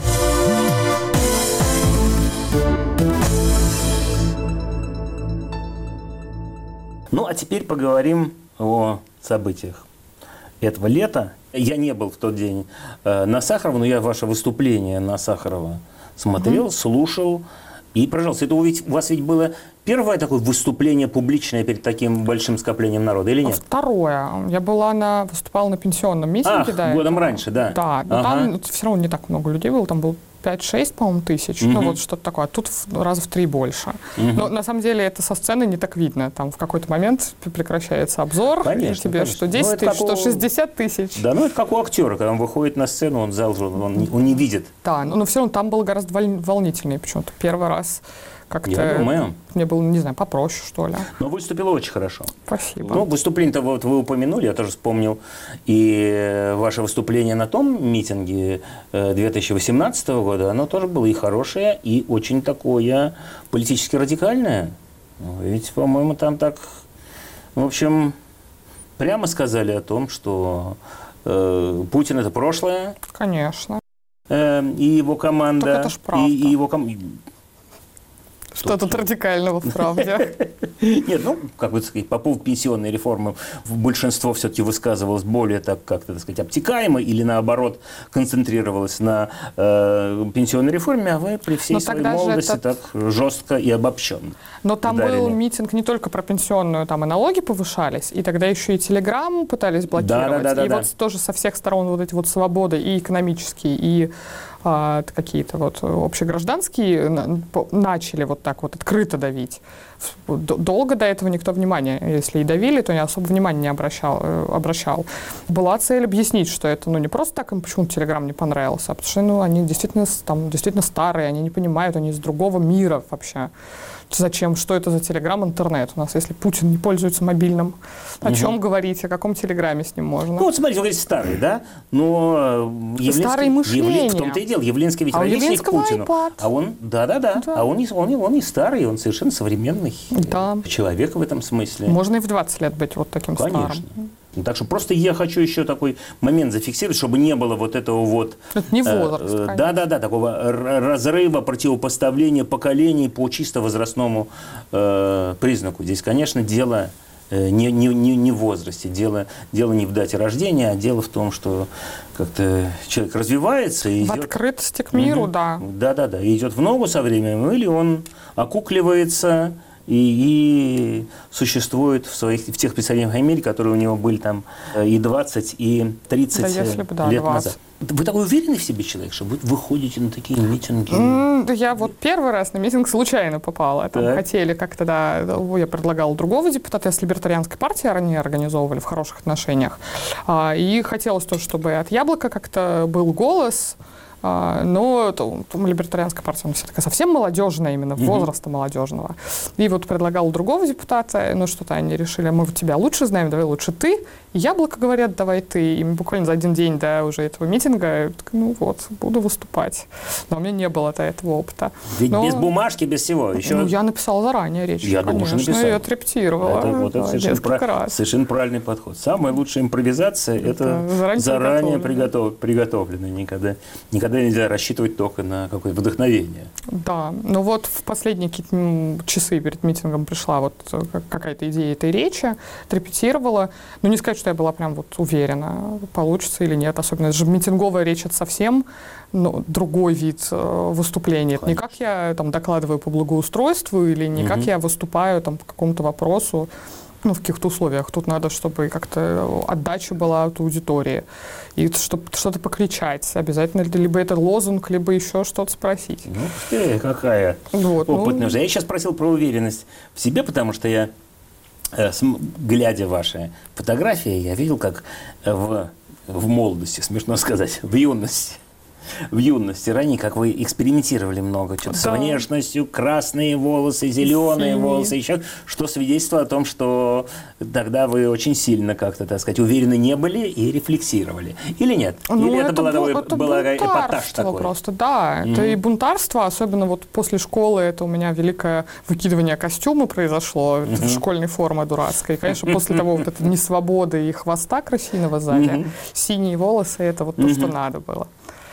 Ну, а теперь поговорим о событиях этого лета. Я не был в тот день э, на Сахарова, но я ваше выступление на Сахарова смотрел, mm-hmm. слушал. И, пожалуйста, это у вас ведь было первое такое выступление публичное перед таким большим скоплением народа, или нет? Второе. Я была на, выступала на пенсионном митинге. Ах, да, годом это, раньше, да. Да, но ага. там все равно не так много людей было, там было пять-шесть, по-моему, тысяч, угу. ну вот что-то такое, а тут в, раза в три больше. Угу. Но на самом деле это со сцены не так видно, там в какой-то момент прекращается обзор, конечно, и тебе конечно. что десять ну, тысяч, что у... шестьдесят тысяч. Да, ну это как у актера, когда он выходит на сцену, он зал, он, он не видит. Да, но, но все равно там было гораздо волнительнее почему-то, первый раз. Как-то я думаю. Мне было, не знаю, попроще, что ли. Но выступила очень хорошо. Спасибо. Ну, выступление-то вот вы упомянули, я тоже вспомнил и ваше выступление на том митинге две тысячи восемнадцатого года, оно тоже было и хорошее, и очень такое политически радикальное. Ведь, по-моему, там так, в общем, прямо сказали о том, что э, Путин – это прошлое. Конечно. Э, и его команда. Так это ж правда. И, и его команда. Что тут радикального в правде? Нет, ну, как бы сказать, по поводу пенсионной реформы большинство все-таки высказывалось более так, как-то, так сказать, обтекаемо или, наоборот, концентрировалось на э, пенсионной реформе, а вы при всей Но своей молодости этот... так жестко и обобщенно. Но там ударили. Был митинг не только про пенсионную, там и налоги повышались, и тогда еще и Телеграм пытались блокировать. Да, да, да, и да, вот да. тоже со всех сторон вот эти вот свободы и экономические, и а, какие-то вот общегражданские начали вот так вот открыто давить. Долго до этого никто внимания, если и давили, то не особо внимания не обращал. обращал. Была цель объяснить, что это ну, не просто так им почему-то Телеграм не понравился, а потому что ну, они действительно, там, действительно старые, они не понимают, они из другого мира вообще. Зачем? Что это за Телеграм, интернет? У нас, если Путин не пользуется мобильным, о угу. чем говорить, о каком Телеграме с ним можно? Ну вот смотрите, вы говорите старый, да? Но Явлинский, старое мышление. Явлин, в том-то и дело, Явлинский ведь а ровесник Путину. iPad. А он, да-да-да, да. а он не, он, он не старый, он совершенно современный да. человек в этом смысле. Можно и в двадцать лет быть вот таким Конечно. старым. Так что просто я хочу еще такой момент зафиксировать, чтобы не было вот этого вот... Это не возраст, э, Да-да-да, такого разрыва, противопоставления поколений по чисто возрастному э, признаку. Здесь, конечно, дело э, не, не, не, не в возрасте, дело, дело не в дате рождения, а дело в том, что как-то человек развивается и в идет... открытости к миру, угу. да. Да-да-да, и идет в ногу со временем, или он окукливается... и, и существует в, своих, в тех представлениях о мире, которые у него были там и двадцать, и тридцать да, если бы, да, лет двадцать. назад. Вы такой уверенный в себе человек, что вы выходите на такие митинги? Mm, я вот первый раз на митинг случайно попала. Там так. Хотели как-то, да, я предлагала другого депутата из либертарианской партии, они организовывали в хороших отношениях. И хотелось тоже, чтобы от Яблока как-то был голос. Но там, там либертарианская партия, она вся такая совсем молодежная, именно mm-hmm. возраста молодежного. И вот предлагал другого депутата, ну что-то они решили, мы тебя лучше знаем, давай лучше ты. И Яблоко говорят, давай ты. И буквально за один день до уже этого митинга, ну вот, буду выступать. Но у меня не было до этого опыта. Ведь Но, без бумажки, без всего. Еще... Ну, я написала заранее речь. Я думаю, что написала. Я отрепетировала. Это, вот, да, это совершенно, прав... совершенно правильный подход. Самая лучшая импровизация – это, это заранее, заранее приготов... приготовленная. Никогда, никогда нельзя рассчитывать только на какое-то вдохновение. Да, ну вот в последние какие-то часы перед митингом пришла вот какая-то идея этой речи, отрепетировала. Ну, не сказать, что я была прям вот уверена, получится или нет. Особенно, это же митинговая речь, это совсем ну, другой вид э, выступления. Это не как я там докладываю по благоустройству или не угу. как я выступаю там по какому-то вопросу. Ну, в каких-то условиях. Тут надо, чтобы как-то отдача была от аудитории. И чтобы что-то покричать. Обязательно либо это лозунг, либо еще что-то спросить. Ну, ты какая вот, опытная. Ну... Я сейчас спросил про уверенность в себе, потому что я, глядя ваши фотографии, я видел, как в, в молодости, смешно сказать, в юности, в юности ранее, как вы экспериментировали много, что-то да. с внешностью, красные волосы, зеленые Синие. волосы, еще, что свидетельствует о том, что тогда вы очень сильно как-то, так сказать, уверены не были и рефлексировали. Или нет? Ну, Или это, это, было, был, было, это было эпатаж такой? Просто, да. Mm-hmm. Это и бунтарство, особенно вот после школы, это у меня великое выкидывание костюма произошло, mm-hmm. школьной формы дурацкой. И, конечно, после того вот этой несвободы и хвоста красивого сзади, mm-hmm. синие волосы, это вот mm-hmm. то, что надо было.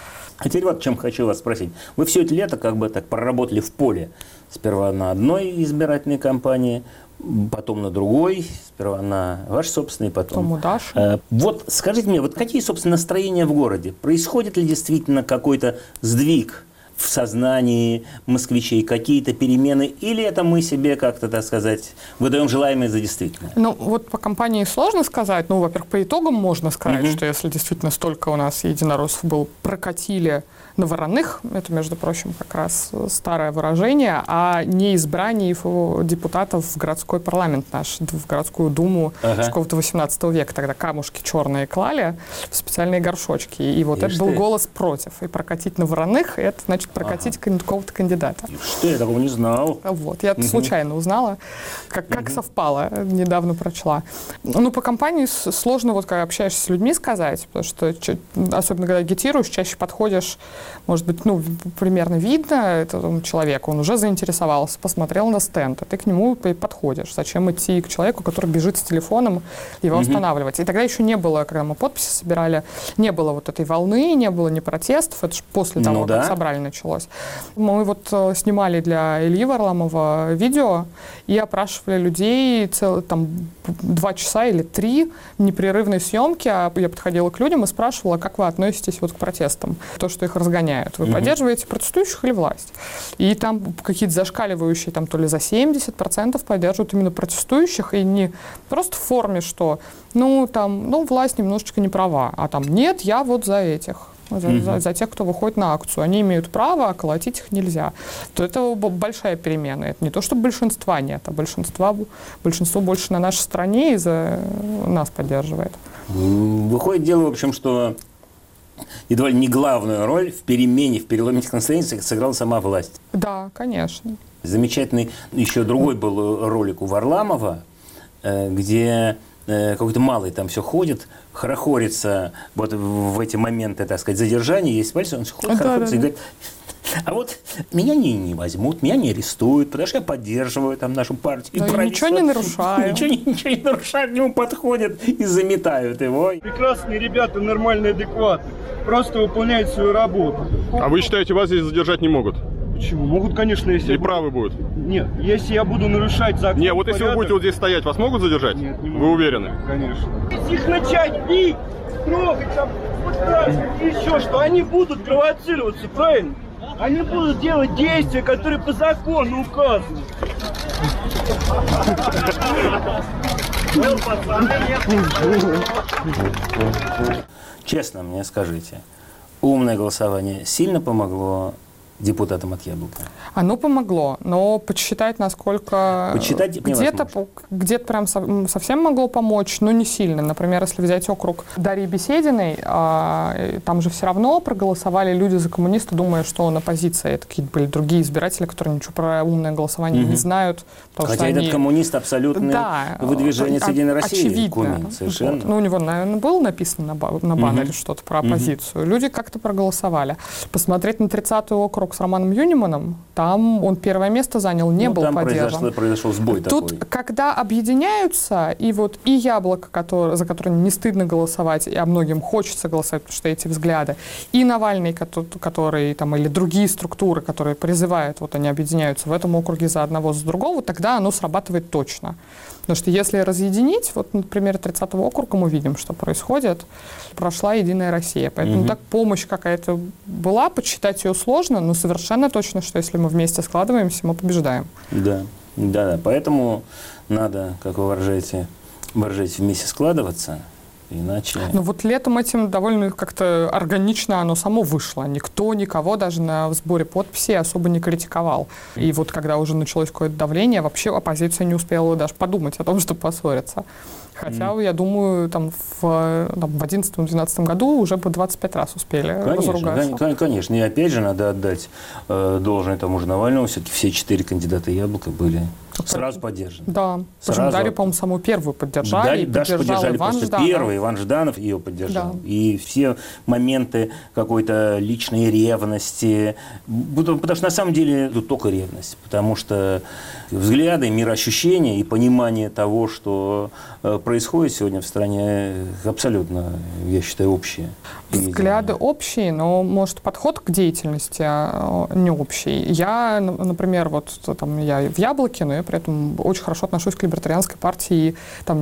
А теперь вот чем хочу вас спросить. Вы все это лето как бы так проработали в поле. Сперва на одной избирательной кампании, потом на другой, сперва на вашей собственной, потом... Потом Даши. Э, вот скажите мне, вот какие, собственно, настроения в городе? Происходит ли действительно какой-то сдвиг в сознании москвичей, какие-то перемены, или это мы себе как-то, так сказать, выдаем желаемое за действительное? Ну, вот по кампании сложно сказать. Ну, во-первых, по итогам можно сказать, mm-hmm. что если действительно столько у нас единороссов было, прокатили на вороных, это, между прочим, как раз старое выражение, а не избрание депутатов в городской парламент наш, в городскую думу ага. с какого-то восемнадцатого века. Тогда камушки черные клали в специальные горшочки. И вот Ишь это был ты. голос против. И прокатить на вороных, это значит прокатить ага. какого-то кандидата. Что я такого не знал. Вот, я угу. случайно узнала, как, как угу. совпало, недавно прочла. Ну, по кампании сложно, вот когда общаешься с людьми, сказать, потому что, особенно когда агитируешь, чаще подходишь, может быть, ну, примерно видно этому человеку, он уже заинтересовался, посмотрел на стенд, а ты к нему подходишь. Зачем идти к человеку, который бежит с телефоном, его угу. останавливать? И тогда еще не было, когда мы подписи собирали, не было вот этой волны, не было ни протестов, это же после того, ну, да. как собрали, началось. Мы вот э, снимали для Ильи Варламова видео и опрашивали людей целых там два часа или три непрерывной съемки. А я подходила к людям и спрашивала, как вы относитесь вот к протестам, то, что их разгоняют. Вы mm-hmm. поддерживаете протестующих или власть? И там какие-то зашкаливающие, там то ли за семьдесят процентов поддерживают именно протестующих, и не просто в форме, что ну там, ну власть немножечко не права, а там нет, я вот за этих. За, mm-hmm. за, за тех, кто выходит на акцию. Они имеют право, а колотить их нельзя. То это большая перемена. Это не то, что большинства нет, а большинство, большинство больше на нашей стране и за нас поддерживает. Выходит дело, в общем, что едва ли не главную роль в перемене, в переломе этих настроений сыграла сама власть. Да, конечно. Замечательный еще другой был ролик у Варламова, где какой-то малый там все ходит, хорохорится вот в эти моменты, так сказать, задержания, есть пальцы, он ходит, да, хорохорится да, и говорит, а вот меня не, не возьмут, меня не арестуют, потому что я поддерживаю там нашу партию. Да, и ничего не нарушаю. Ничего, ничего не нарушают, к нему подходят и заметают его. Прекрасные ребята, нормальные, адекватные, просто выполняют свою работу. А вы считаете, вас здесь задержать не могут? Почему? Могут, конечно, если... И правы будут? Нет, если я буду нарушать закон... Не, вот если порядок... вы будете вот здесь стоять, вас могут задержать? Нет, не Вы могут. уверены? Конечно. Если их начать бить, трогать, там, вот так, и еще что, они будут провоцироваться, правильно? Они будут делать действия, которые по закону указаны. Честно мне скажите, умное голосование сильно помогло депутатам от Яблока? Оно помогло, но подсчитать, насколько... Подсчитать где-то, где-то прям со- совсем могло помочь, но не сильно. Например, если взять округ Дарьи Бесединой, а, там же все равно проголосовали люди за коммуниста, думая, что он оппозиция. Это какие-то были другие избиратели, которые ничего про умное голосование угу. не знают. Хотя этот они... коммунист абсолютный да, выдвижение о- Единой России. Очевидно. Кумин, совершенно. Вот. Ну, у него, наверное, было написано на, ба- на баннере угу. что-то про оппозицию. Угу. Люди как-то проголосовали. Посмотреть на тридцатый округ с Романом Юниманом, там он первое место занял, не ну, был там поддержан. Произошел, произошел сбой Тут, такой. когда объединяются, и вот и Яблоко, который, за которое не стыдно голосовать, и а многим хочется голосовать, потому что эти взгляды, и Навальный, который, который там, или другие структуры, которые призывают, вот они объединяются в этом округе за одного, за другого, тогда оно срабатывает точно. Потому что если разъединить, вот, например, тридцатого округа мы видим, что происходит, прошла Единая Россия. Поэтому угу. так помощь какая-то была, подсчитать ее сложно, но совершенно точно, что если мы вместе складываемся, мы побеждаем. Да, да, да. Поэтому надо, как вы выражаете, выражаете, вместе складываться, иначе... Ну вот летом этим довольно как-то органично оно само вышло. Никто никого даже на сборе подписей особо не критиковал. И вот когда уже началось какое-то давление, вообще оппозиция не успела даже подумать о том, чтобы поссориться. Хотя, mm. я думаю, там в, там, в одиннадцатом-двенадцатом году уже по двадцать пять раз успели конечно, разругаться. Конечно, конечно. И опять же надо отдать э, должное тому же Навальному. Все-таки все четыре кандидата Яблока были сразу поддержаны. Да. Причем Дарью, по-моему, самую первую поддержали. Дарью, и поддержал поддержали Иван просто Жданов. Первый. Иван Жданов ее поддержал. Да. И все моменты какой-то личной ревности. Потому что на самом деле тут только ревность. Потому что взгляды, мироощущения и понимание того, что э, происходит сегодня в стране, абсолютно, я считаю, общие. Взгляды общие, но, может, подход к деятельности не общий. Я, например, вот там я в Яблоке, но я при этом очень хорошо отношусь к либертарианской партии, и там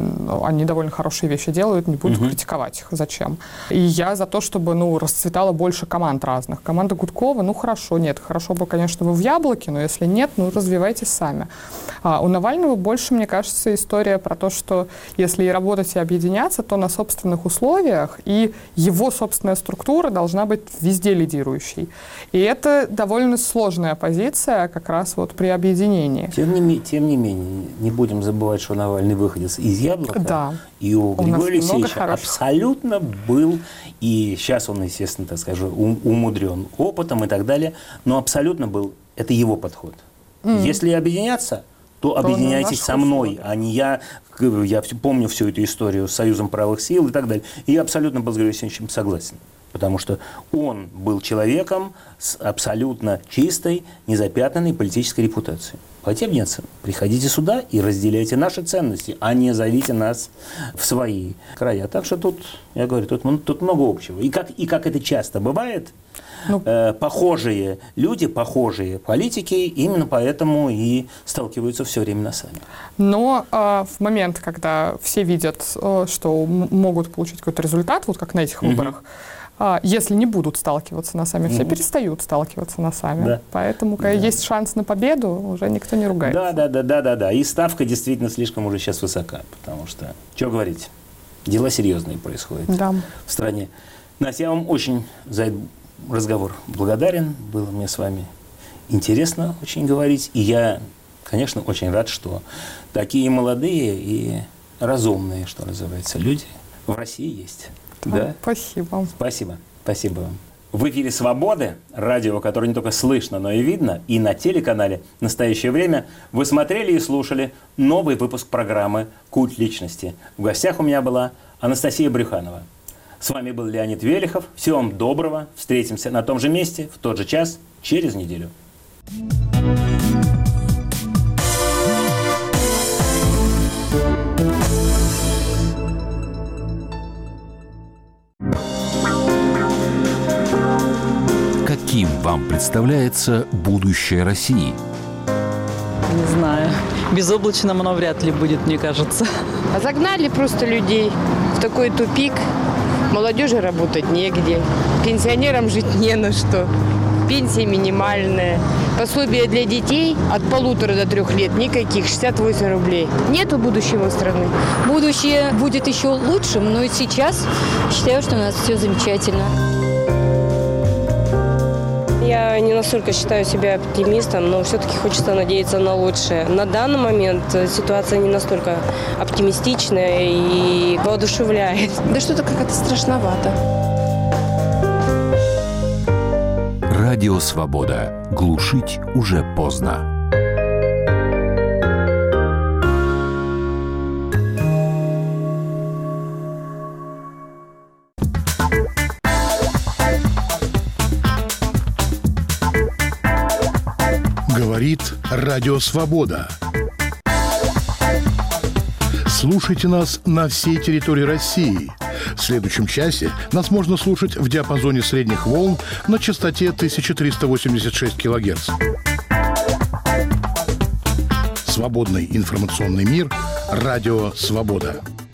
они довольно хорошие вещи делают, не буду uh-huh. критиковать их, зачем. И я за то, чтобы, ну, расцветало больше команд разных. Команда Гудкова, ну, хорошо, нет, хорошо бы, конечно, вы в Яблоке, но если нет, ну, развивайтесь сами. А у Навального больше, мне кажется, история про то, что если и работать, и объединяться, то на собственных условиях, и его собственная структура должна быть везде лидирующей. И это довольно сложная позиция как раз вот при объединении. Тем не, тем не менее, не будем забывать, что Навальный выходец из Яблока, да. и у Григория Алексеевича абсолютно был, и сейчас он, естественно, так скажу, умудрен опытом и так далее, но абсолютно был, это его подход. Mm. Если объединяться, то, то объединяйтесь со мной, условия. А не я. Я помню всю эту историю с Союзом правых сил и так далее. И я абсолютно был с Григорием Алексеевичем согласен. Потому что он был человеком с абсолютно чистой, незапятнанной политической репутацией. Хотите объединяться? Приходите сюда и разделяйте наши ценности, а не зовите нас в свои края. Так что тут, я говорю, тут, тут много общего. И как, и как это часто бывает, ну, э, похожие люди, похожие политики, именно поэтому и сталкиваются все время носами. Но э, в момент, когда все видят, э, что м- могут получить какой-то результат, вот как на этих mm-hmm. выборах, э, если не будут сталкиваться носами, mm-hmm. все перестают сталкиваться носами. Да. Поэтому, когда да. есть шанс на победу, уже никто не ругается. Да, да, да, да, да, да. И ставка действительно слишком уже сейчас высока, потому что, что говорить, дела серьезные происходят да. в стране. Настя, я вам очень за этот разговор благодарен. Было мне с вами интересно очень говорить. И я, конечно, очень рад, что такие молодые и разумные, что называется, люди в России есть. Да, да? Спасибо. Спасибо. Спасибо вам. В эфире «Свободы», радио, которое не только слышно, но и видно, и на телеканале «Настоящее время» вы смотрели и слушали новый выпуск программы «Культ личности». В гостях у меня была Анастасия Брюханова. С вами был Леонид Велихов. Всего вам доброго. Встретимся на том же месте, в тот же час, через неделю. Каким вам представляется будущее России? Не знаю. Безоблачным оно вряд ли будет, мне кажется. А загнали просто людей в такой тупик. Молодежи работать негде. Пенсионерам жить не на что. пенсия минимальная. Пособие для детей от полутора до трех лет никаких, шестьдесят восемь рублей. Нету будущего страны. Будущее будет еще лучшим, но и сейчас считаю, что у нас все замечательно. Я не настолько считаю себя оптимистом, но все-таки хочется надеяться на лучшее. На данный момент ситуация не настолько оптимистичная и воодушевляет. Да что-то как-то страшновато. Радио «Свобода». Глушить уже поздно. Говорит Радио Свобода. Слушайте нас на всей территории России. В следующем часе нас можно слушать в диапазоне средних волн на частоте тысяча триста восемьдесят шесть килогерц. Свободный информационный мир. Радио Свобода.